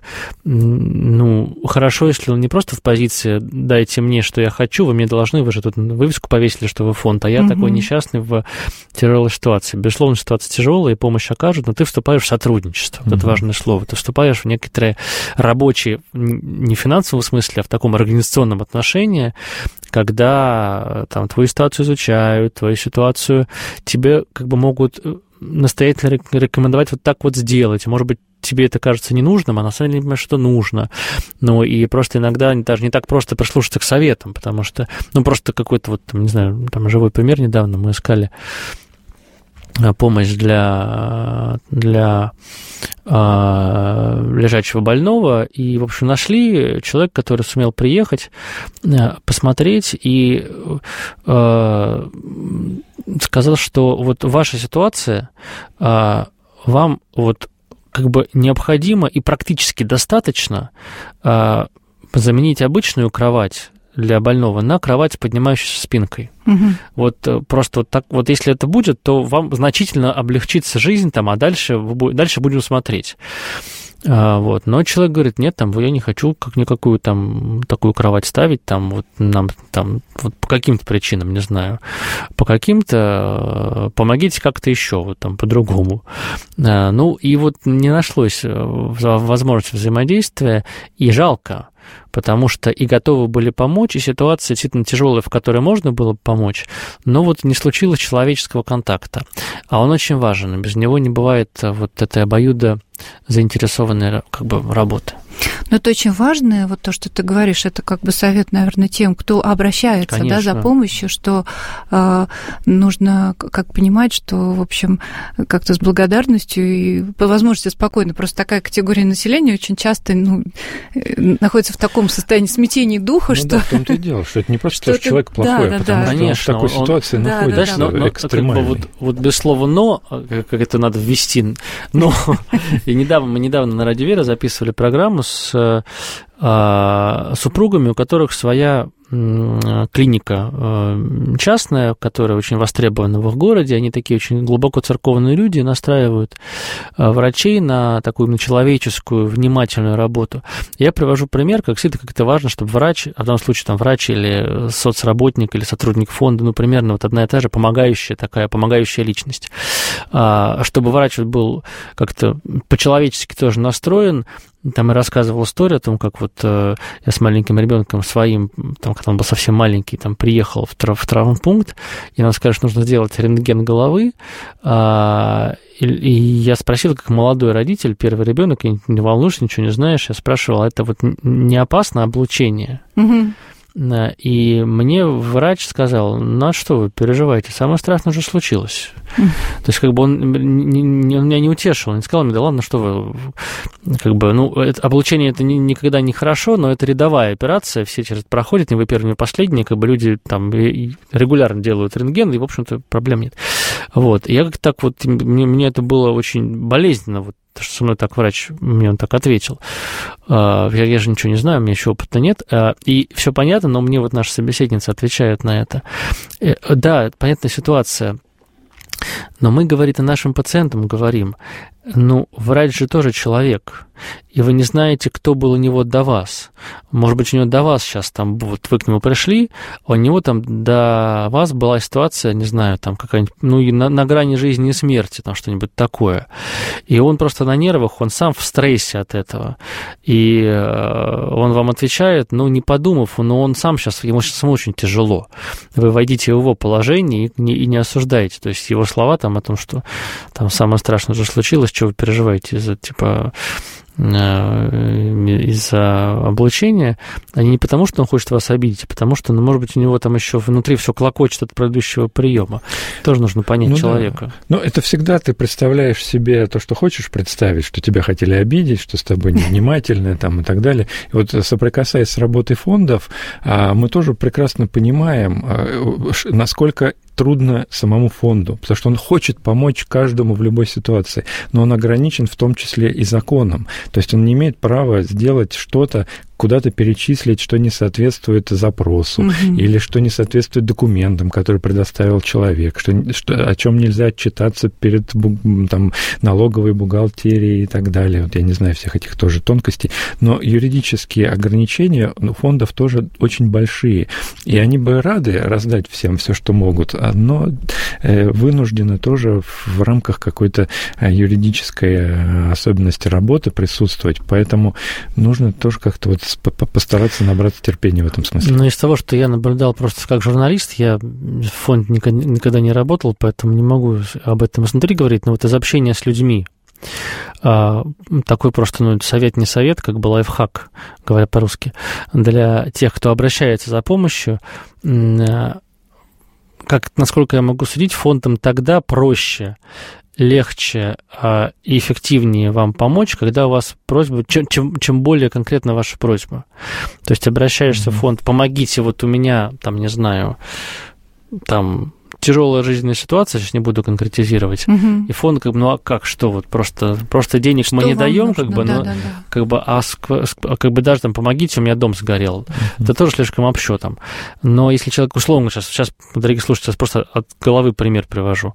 ну, хорошо, если он не просто в позиции «дайте мне, что я хочу, вы мне должны, вы же тут вывеску повесили, что вы фонд, а я mm-hmm. такой несчастный в тяжелой ситуации». Безусловно, ситуация тяжелая, и помощь окажут, но ты вступаешь в сотрудничество. Mm-hmm. Вот это важное слово. Ты вступаешь в некоторые рабочие, не в финансовом смысле, а в таком организационном отношении, когда там твою ситуацию изучают, твою ситуацию тебе как бы могут настоятельно рекомендовать вот так вот сделать. Может быть, тебе это кажется ненужным, а на самом деле понимаешь, что нужно. Ну, и просто иногда даже не так просто прислушаться к советам, потому что, ну, просто какой-то вот, там, не знаю, там живой пример недавно мы искали помощь для, для э, лежачего больного, и, в общем, нашли человека, который сумел приехать, э, посмотреть, и э, сказал, что вот ваша ситуация, э, вам вот как бы необходимо и практически достаточно э, заменить обычную кровать для больного на кровать с поднимающейся спинкой. Угу. Вот просто вот так вот, если это будет, то вам значительно облегчится жизнь, там, а дальше, дальше будем смотреть. А, вот. Но человек говорит, нет, там, я не хочу как никакую там такую кровать ставить, там, вот, нам, там, вот по каким-то причинам, не знаю, по каким-то, помогите как-то еще, вот там, по-другому. А, ну, и вот не нашлось возможности взаимодействия, и жалко, потому что и готовы были помочь, и ситуация действительно тяжелая, в которой можно было помочь, но вот не случилось человеческого контакта. А он очень важен, без него не бывает вот этой обоюдо заинтересованной как бы работы. Но это очень важно, вот то, что ты говоришь, это как бы совет, наверное, тем, кто обращается, да, за помощью, что э, нужно как понимать, что, в общем, как-то с благодарностью и по возможности спокойно. Просто такая категория населения очень часто ну, находится в таком состоянии смятения духа, ну, что... Да, в том-то и дело, что это не просто, что, что человек плохой, да, да, потому да. что Конечно, он в такой он, ситуации он, находится, да, да, да. экстремальной. Вот, вот без слова «но», как это надо ввести, но... И недавно, мы недавно на Радио Вера записывали программу с э, супругами, у которых своя э, клиника э, частная, которая очень востребована в их городе. Они такие очень глубоко церковные люди, настраивают э, врачей на такую на человеческую, внимательную работу. Я привожу пример, как всегда, как это важно, чтобы врач, а в данном случае там врач или соцработник, или сотрудник фонда, ну, примерно вот одна и та же помогающая такая, помогающая личность. А, чтобы врач был как-то по-человечески тоже настроен. Там я рассказывал историю о том, как вот э, я с маленьким ребенком своим, там, когда он был совсем маленький, там приехал в, трав- в травмпункт, и нам сказали, что нужно сделать рентген головы. Э, и, и я спросил, как молодой родитель, первый ребенок, и не волнуешься, ничего не знаешь, я спрашивал, это вот не опасно облучение? Mm-hmm. И мне врач сказал, ну а что вы переживаете, самое страшное уже случилось. Mm. То есть как бы он, не, не, он меня не утешил, он не сказал мне, да ладно, что вы, как бы, ну, это, облучение это ни, никогда не хорошо, но это рядовая операция, все через это проходят, не вы первые, не вы последние, как бы люди там регулярно делают рентген, и, в общем-то, проблем нет. Вот, и я как-то так вот, мне, мне это было очень болезненно, вот, что со мной так врач, мне он так ответил. Я, я же ничего не знаю, у меня еще опыта нет. И все понятно, но мне вот наша собеседница отвечает на это. Да, понятная ситуация. Но мы, говорит, и нашим пациентам говорим, ну, врач же тоже человек, и вы не знаете, кто был у него до вас. Может быть, у него до вас сейчас, там, вот вы к нему пришли, а у него там до вас была ситуация, не знаю, там какая-нибудь, ну, на, на грани жизни и смерти, там что-нибудь такое. И он просто на нервах, он сам в стрессе от этого. И он вам отвечает, ну, не подумав, но он сам сейчас, ему сейчас очень тяжело. Вы войдите в его положение и не, и не осуждаете. То есть его слова там о том, что там самое страшное уже случилось, что вы переживаете из-за, типа, из-за облучения, они не потому, что он хочет вас обидеть, а потому что, ну, может быть, у него там еще внутри все клокочет от предыдущего приема. Тоже нужно понять ну, человека. Да. Ну, это всегда ты представляешь себе то, что хочешь представить, что тебя хотели обидеть, что с тобой невнимательны там, и так далее. И вот соприкасаясь с работой фондов, мы тоже прекрасно понимаем, насколько трудно самому фонду, потому что он хочет помочь каждому в любой ситуации, но он ограничен в том числе и законом. То есть он не имеет права сделать что-то, куда-то перечислить, что не соответствует запросу, mm-hmm. или что не соответствует документам, которые предоставил человек, что, что, о чем нельзя отчитаться перед там, налоговой бухгалтерией и так далее. Вот я не знаю всех этих тоже тонкостей, но юридические ограничения у фондов тоже очень большие, и они бы рады раздать всем все, что могут, но вынуждены тоже в рамках какой-то юридической особенности работы присутствовать, поэтому нужно тоже как-то вот постараться набраться терпения в этом смысле. Ну, из того, что я наблюдал просто как журналист, я в фонде никогда не работал, поэтому не могу об этом изнутри говорить, но вот из общения с людьми, такой просто, ну, совет не совет, как бы лайфхак, говоря по-русски, для тех, кто обращается за помощью, как, насколько я могу судить, фондам тогда проще, легче э, и эффективнее вам помочь, когда у вас просьба, чем, чем, чем более конкретна ваша просьба. То есть обращаешься mm-hmm. в фонд, помогите, вот у меня, там, не знаю, там, тяжелая жизненная ситуация, сейчас не буду конкретизировать, угу. и фонд, как бы, ну а как, что, вот просто, просто денег что мы не даем, как бы, да, ну, да, да. как бы, а как бы даже там помогите, у меня дом сгорел. Угу. Это тоже слишком общо там. Но если человек, условно, сейчас, сейчас, дорогие слушатели, сейчас просто от головы пример привожу.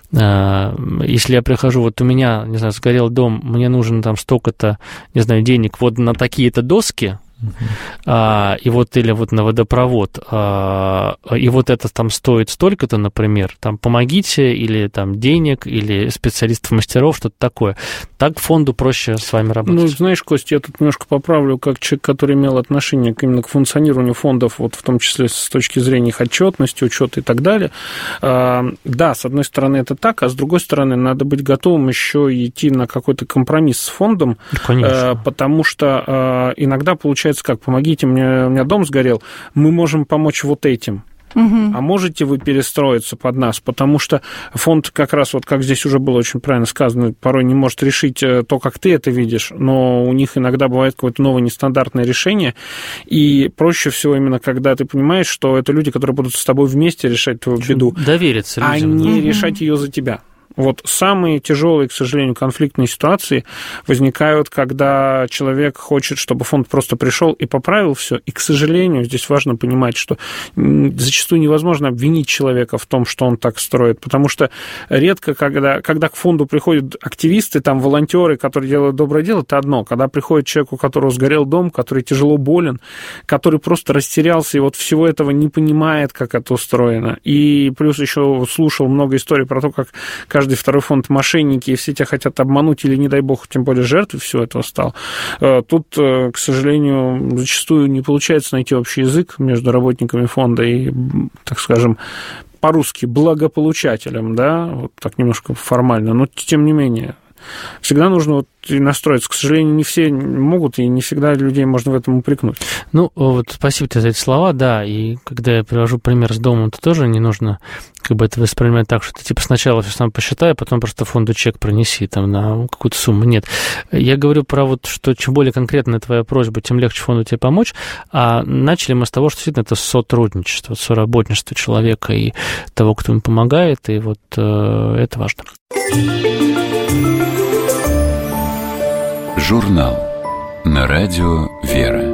Если я прихожу, вот у меня, не знаю, сгорел дом, мне нужно там столько-то, не знаю, денег вот на такие-то доски, Uh-huh. а, и вот или вот на водопровод, а, и вот это там стоит столько-то, например, там помогите, или там денег, или специалистов-мастеров, что-то такое. Так фонду проще с вами работать. Ну, знаешь, Костя, я тут немножко поправлю, как человек, который имел отношение именно к функционированию фондов, вот в том числе с точки зрения их отчетности, учета и так далее. А, да, с одной стороны это так, а с другой стороны надо быть готовым еще идти на какой-то компромисс с фондом, конечно. А, потому что а, иногда получается как, помогите мне, у меня дом сгорел, мы можем помочь вот этим. Угу. А можете вы перестроиться под нас? Потому что фонд как раз, вот как здесь уже было очень правильно сказано, порой не может решить то, как ты это видишь, но у них иногда бывает какое-то новое нестандартное решение, и проще всего именно, когда ты понимаешь, что это люди, которые будут с тобой вместе решать твою беду, довериться людям, а не угу. решать ее за тебя. Вот самые тяжелые, к сожалению, конфликтные ситуации возникают, когда человек хочет, чтобы фонд просто пришел и поправил все. И, к сожалению, здесь важно понимать, что зачастую невозможно обвинить человека в том, что он так строит, потому что редко, когда, когда к фонду приходят активисты, там, волонтеры, которые делают доброе дело, это одно. Когда приходит человек, у которого сгорел дом, который тяжело болен, который просто растерялся и вот всего этого не понимает, как это устроено. И плюс еще слушал много историй про то, как каждый второй фонд мошенники, и все тебя хотят обмануть, или, не дай бог, тем более жертвой всего этого стал. Тут, к сожалению, зачастую не получается найти общий язык между работниками фонда и, так скажем, по-русски благополучателем, да, вот так немножко формально, но тем не менее. Всегда нужно вот и настроиться. К сожалению, не все могут, и не всегда людей можно в этом упрекнуть. Ну, вот спасибо тебе за эти слова, да, и когда я привожу пример с домом, то тоже не нужно как бы это воспринимать так, что ты типа сначала все сам посчитай, а потом просто фонду чек пронеси там на какую-то сумму. Нет. Я говорю про вот, что чем более конкретная твоя просьба, тем легче фонду тебе помочь. А начали мы с того, что действительно это сотрудничество, соработничество человека и того, кто ему помогает, и вот э, это важно. Журнал на радио «Вера».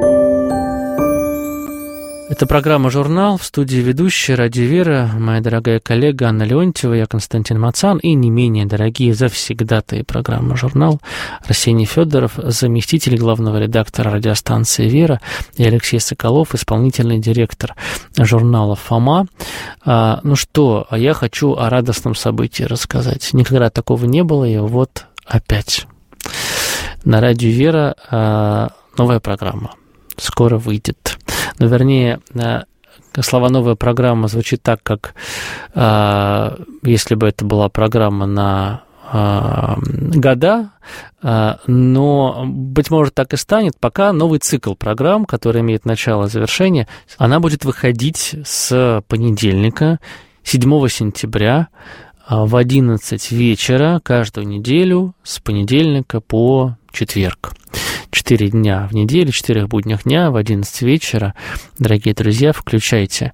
Это программа «Журнал», в студии ведущая «Радио Вера», моя дорогая коллега Анна Леонтьева, я Константин Мацан, и не менее дорогие завсегдатые программы «Журнал» Арсений Федоров, заместитель главного редактора радиостанции «Вера», и Алексей Соколов, исполнительный директор журнала «Фома». А, ну что, я хочу о радостном событии рассказать. Никогда такого не было, и вот опять. На радио «Вера» а, новая программа скоро выйдет. Но, вернее, слова «новая программа» звучит так, как э, если бы это была программа на э, года, э, но, быть может, так и станет, пока новый цикл программ, который имеет начало и завершение, она будет выходить с понедельника, седьмого сентября, в одиннадцать вечера каждую неделю с понедельника по четверг. Четыре дня в неделю, четырех будних дня в одиннадцать вечера. Дорогие друзья, включайте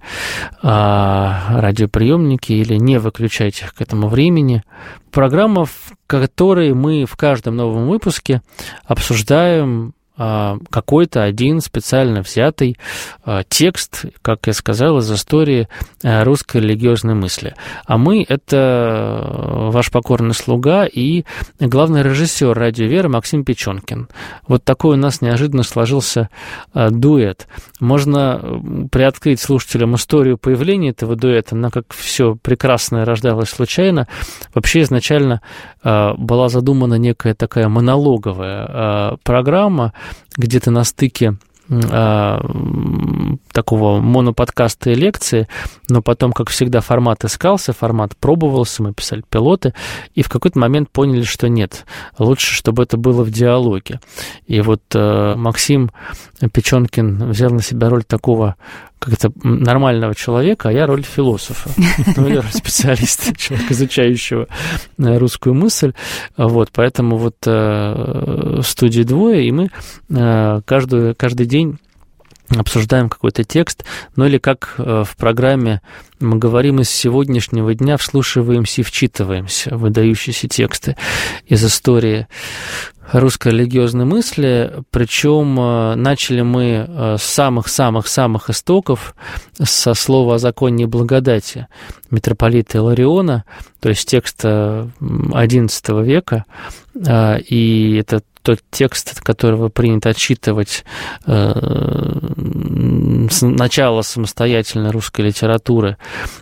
а, радиоприемники или не выключайте их к этому времени. Программа, в которой мы в каждом новом выпуске обсуждаем какой-то один специально взятый текст, как я сказал, из истории русской религиозной мысли. А мы — это ваш покорный слуга и главный режиссер «Радио Вера» Максим Печенкин. Вот такой у нас неожиданно сложился дуэт. Можно приоткрыть слушателям историю появления этого дуэта, но как все прекрасное рождалось случайно. Вообще изначально была задумана некая такая монологовая программа, где-то на стыке э, такого моноподкаста и лекции, но потом, как всегда, формат искался, формат пробовался, мы писали пилоты, и в какой-то момент поняли, что нет, лучше, чтобы это было в диалоге. И вот э, Максим Печенкин взял на себя роль такого как-то нормального человека, а я роль философа, ну, или роль специалиста, человека, изучающего русскую мысль. Вот, поэтому вот в студии двое, и мы каждую, каждый день обсуждаем какой-то текст, ну или как в программе мы говорим, из сегодняшнего дня вслушиваемся и вчитываемся в выдающиеся тексты из истории русской религиозной мысли, причем начали мы с самых-самых-самых истоков, со слова о законе и благодати митрополита Илариона, то есть текста одиннадцатого века, и это тот текст, которого принято отчитывать э, с начала самостоятельной русской литературы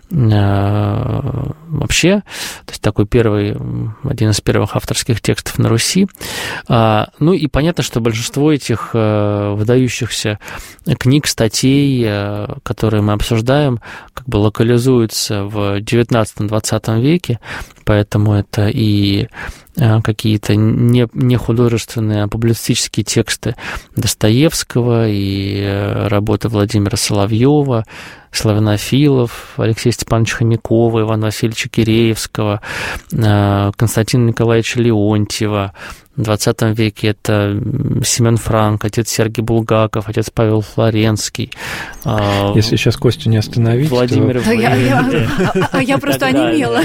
э, вообще, то есть такой первый, один из первых авторских текстов на Руси. А, ну и понятно, что большинство этих э, выдающихся книг, статей, э, которые мы обсуждаем, как бы локализуются в девятнадцатом-двадцатом веке, поэтому это и какие-то не, не художественные, а публицистические тексты Достоевского и работы Владимира Соловьева, славянофилов, Алексея Степановича Хомякова, Ивана Васильевича Киреевского, Константина Николаевича Леонтьева. В двадцатом веке это Семен Франк, отец Сергий Булгаков, отец Павел Флоренский. Если сейчас Костю не остановить, Владимир то... А я, я, а я просто онемела.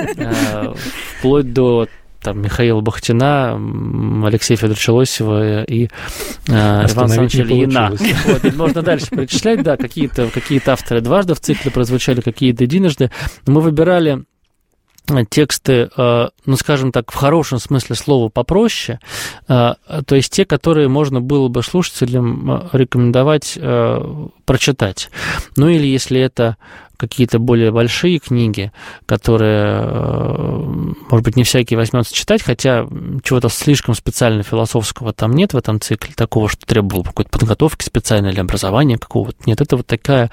Вплоть до там Михаила Бахтина, Алексея Федоровича Лосева и э, Ивана Александровича Ильина. Вот, можно дальше перечислять, да, какие-то, какие-то авторы дважды в цикле прозвучали, какие-то единожды. Мы выбирали тексты, ну, скажем так, в хорошем смысле слова попроще, то есть те, которые можно было бы слушателям рекомендовать прочитать. Ну, или если это какие-то более большие книги, которые, может быть, не всякий возьмется читать, хотя чего-то слишком специально философского там нет в этом цикле, такого, что требовало какой-то подготовки специальной или образования какого-то. Нет, это вот такая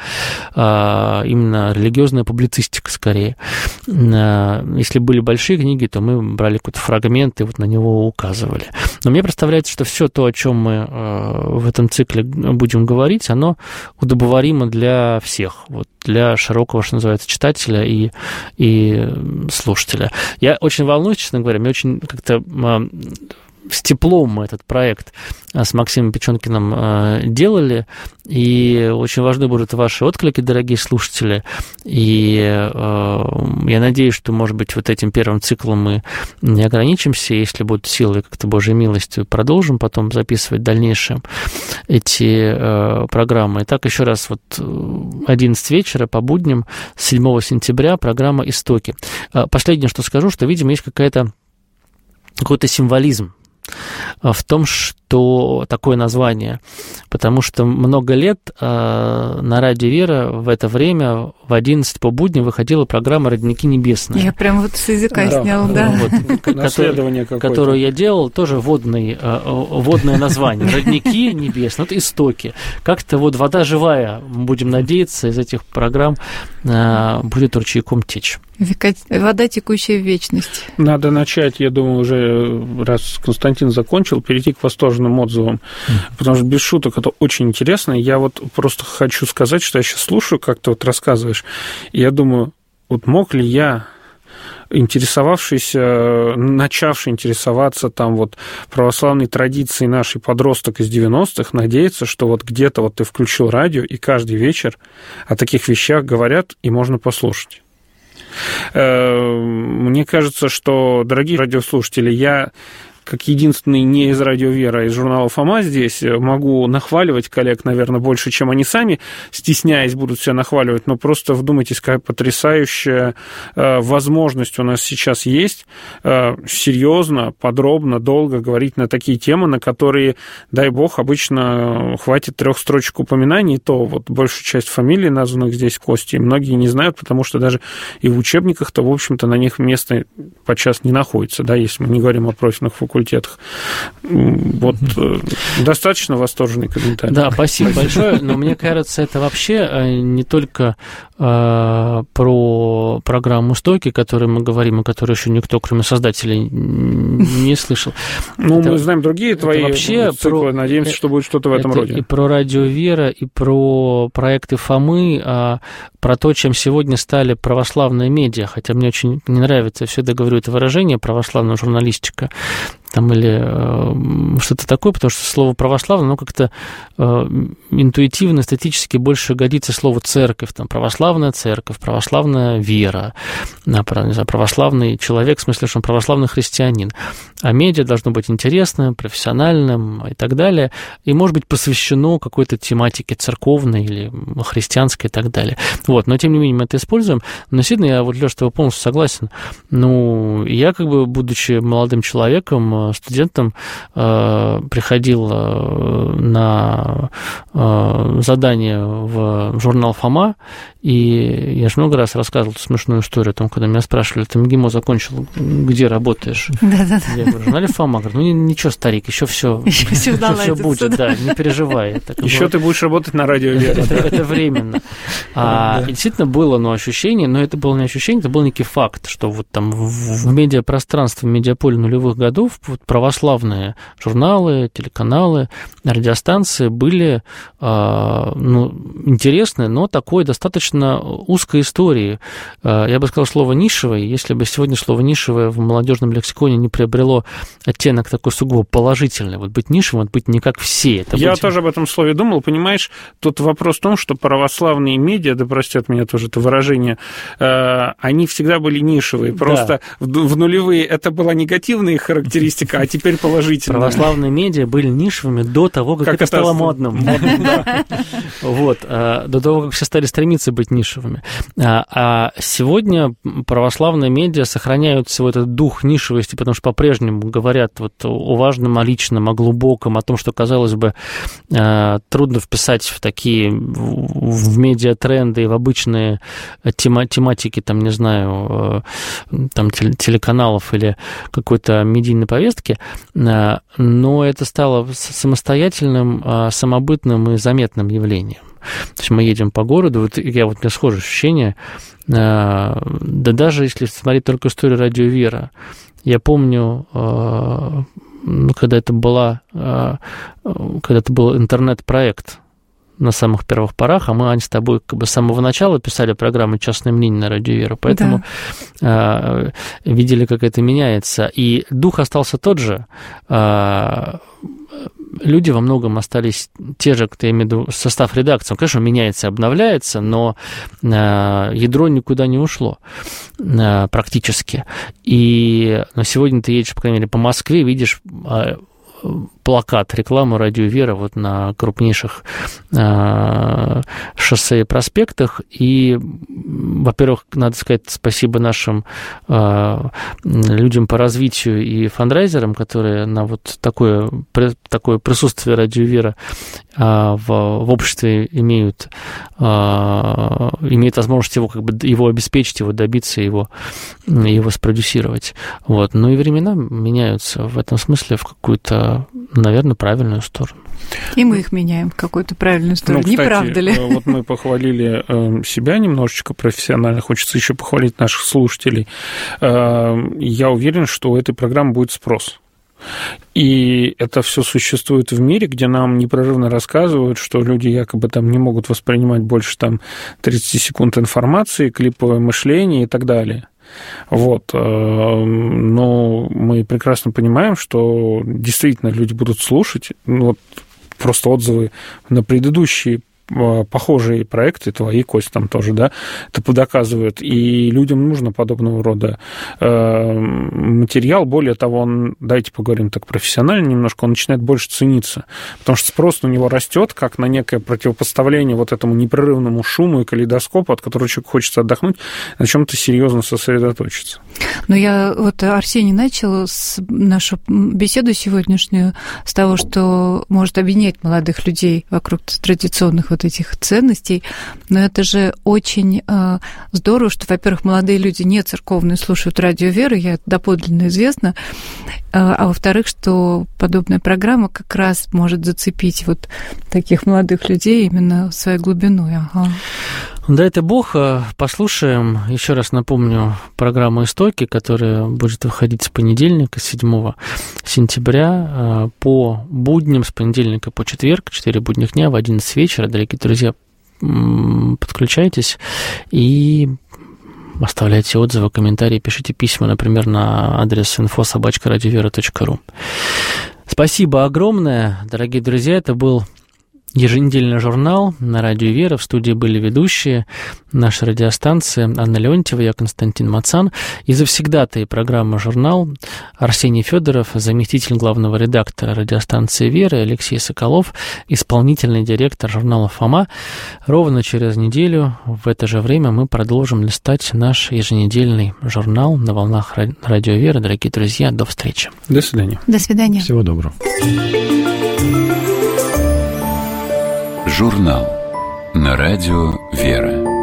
именно религиозная публицистика скорее. Если были большие книги, то мы брали какой-то фрагмент и вот на него указывали. Но мне представляется, что все то, о чем мы в этом цикле будем говорить, оно удобоваримо для всех, вот, для широкого, что называется, читателя и, и слушателя. Я очень волнуюсь, честно говоря, мне очень как-то с теплом мы этот проект с Максимом Печенкиным делали, и очень важны будут ваши отклики, дорогие слушатели, и я надеюсь, что, может быть, вот этим первым циклом мы не ограничимся, если будут силы, как-то Божьей милостью, продолжим потом записывать дальнейшие эти программы. Итак, еще раз, вот одиннадцать вечера по будням, седьмого сентября, программа «Истоки». Последнее, что скажу, что, видимо, есть какая-то какой-то символизм в том, что такое название, потому что много лет на радио «Вера» в это время в одиннадцать по будням выходила программа «Родники небесные». Я прям вот с языка да. снял, да. Вот, Наследование какое-то. Которую я делал, тоже водный, водное название. «Родники небесные», вот истоки. Как-то вот вода живая, будем надеяться, из этих программ будет ручейком течь. Вода, текущая в вечность. Надо начать, я думаю, уже раз Константин закончил, перейти к восторженным отзывам, mm. потому что без шуток это очень интересно. Я вот просто хочу сказать, что я сейчас слушаю, как ты вот рассказываешь, и я думаю, вот мог ли я, интересовавшийся, начавший интересоваться там вот православной традицией нашей подросток из девяностых, надеяться, что вот где-то вот ты включил радио, и каждый вечер о таких вещах говорят, и можно послушать. Мне кажется, что, дорогие радиослушатели, я как единственный не из радио «Вера», а из журнала «Фома» здесь могу нахваливать коллег, наверное, больше, чем они сами, стесняясь, будут себя нахваливать, но просто вдумайтесь, какая потрясающая возможность у нас сейчас есть серьезно, подробно, долго говорить на такие темы, на которые, дай бог, обычно хватит трех строчек упоминаний, то вот большую часть фамилий, названных здесь Костей, многие не знают, потому что даже и в учебниках-то, в общем-то, на них место подчас не находится, да, если мы не говорим о профильных факультетах. Вот mm-hmm. достаточно восторженный комментарий. Да, спасибо большое. Но мне кажется, это вообще не только э, про программу «Стоки», о которой мы говорим, о которой еще никто, кроме создателей, не слышал. Ну, это, мы знаем другие твои вообще циклы. Про, Надеемся, что будет что-то в этом это роде. И про радио «Вера», и про проекты Фомы, а, про то, чем сегодня стали православные медиа. Хотя мне очень не нравится, я всегда говорю это выражение, православная журналистика. Там или э, что-то такое, потому что слово «православное», оно как-то э, интуитивно, эстетически больше годится слову «церковь», там, православная церковь, православная вера, не знаю, православный человек, в смысле, что он православный христианин. А медиа должно быть интересным, профессиональным и так далее, и, может быть, посвящено какой-то тематике церковной или христианской и так далее. Вот, но, тем не менее, мы это используем. Но, действительно, я вот, Лёш, с тобой полностью согласен. Ну, я, как бы, будучи молодым человеком, студентом, э, приходил э, на э, задание в журнал «Фома», и я же много раз рассказывал эту смешную историю о том, когда меня спрашивали, ты МГИМО закончил, где работаешь? Да-да-да. Я говорю, в журнале «Фома». Говорю, ну ничего, старик, еще все, еще все будет, да, не переживай. Еще ты будешь работать на радио «Вера». Это временно. А действительно было, но ощущение, но это было не ощущение, это был некий факт, что вот там в медиапространстве, в медиаполе нулевых годов вот православные журналы, телеканалы, радиостанции были э, ну, интересны, но такой достаточно узкой истории. Э, я бы сказал слово «нишевой», если бы сегодня слово «нишевое» в молодежном лексиконе не приобрело оттенок такой сугубо положительный. Вот быть нишевым, вот быть не как все. Это Я быть... тоже об этом слове думал, понимаешь, тут вопрос в том, что православные медиа, да простят меня тоже это выражение, э, они всегда были нишевые, просто да. в, в нулевые это была негативная характеристика, статистика, а теперь положительная. Православные медиа были нишевыми до того, как, как это, это стало модным. модным да. Вот, до того, как все стали стремиться быть нишевыми. А сегодня православные медиа сохраняют свой этот дух нишевости, потому что по-прежнему говорят вот о важном, о личном, о глубоком, о том, что, казалось бы, трудно вписать в такие, в медиатренды и в обычные тема, тематики, там, не знаю, там, телеканалов или какой-то медийной повестки, но это стало самостоятельным, самобытным и заметным явлением. То есть мы едем по городу, вот я вот у меня схожее ощущение, да даже если смотреть только историю радио «Вера», я помню, когда это была, когда это был интернет-проект на самых первых порах, а мы, Ань, с тобой как бы с самого начала писали программу «Частное мнение» на радио «Вера», поэтому да. видели, как это меняется. И дух остался тот же. Люди во многом остались те же, кто я имею в виду, состав редакции. Он, конечно, меняется, обновляется, но ядро никуда не ушло практически. И но сегодня ты едешь, по крайней мере, по Москве, видишь плакат рекламы радио «Вера» вот на крупнейших э, шоссе и проспектах. И, во-первых, надо сказать спасибо нашим э, людям по развитию и фандрайзерам, которые на вот такое, такое присутствие радио «Вера» э, в, в обществе имеют, э, имеют возможность его, как бы, его обеспечить, его добиться, его, его спродюсировать. Вот. Но и времена меняются в этом смысле в какую-то, наверное, правильную сторону. И мы их меняем в какую-то правильную сторону. Ну, кстати, не правда ли? Вот мы похвалили себя немножечко профессионально, хочется еще похвалить наших слушателей. Я уверен, что у этой программы будет спрос. И это все существует в мире, где нам непрерывно рассказывают, что люди якобы там не могут воспринимать больше там тридцать секунд информации, клиповое мышление и так далее. Вот. Но мы прекрасно понимаем, что действительно люди будут слушать. Вот просто отзывы на предыдущие похожие проекты, твои, Кость, там тоже, да, это доказывают, и людям нужно подобного рода материал. Более того, он, давайте поговорим так профессионально немножко, он начинает больше цениться, потому что спрос на него растет, как на некое противопоставление вот этому непрерывному шуму и калейдоскопу, от которого человеку хочется отдохнуть, на чем-то серьезно сосредоточиться. Ну, я вот, Арсений, начал с нашу беседу сегодняшнюю с того, что может объединять молодых людей вокруг традиционных вот этих ценностей, но это же очень э, здорово, что, во-первых, молодые люди не церковные слушают радио «Вера», я это доподлинно известно, э, а во-вторых, что подобная программа как раз может зацепить вот таких молодых людей именно своей глубиной. Ага. Да, это Бог. Послушаем, еще раз напомню, программу «Истоки», которая будет выходить с понедельника, седьмого сентября, по будням, с понедельника по четверг, четыре будних дня в одиннадцать вечера. Дорогие друзья, подключайтесь и оставляйте отзывы, комментарии, пишите письма, например, на адрес инфо собака радиовера точка ру. Спасибо огромное, дорогие друзья, это был еженедельный журнал на радио «Вера». В студии были ведущие нашей радиостанции Анна Леонтьева, я Константин Мацан. И завсегдатаи программы «Журнал» Арсений Федоров, заместитель главного редактора радиостанции «Вера», Алексей Соколов, исполнительный директор журнала «Фома». Ровно через неделю в это же время мы продолжим листать наш еженедельный журнал на волнах радио «Вера». Дорогие друзья, до встречи. До свидания. До свидания. Всего доброго. Журнал на радио «Вера».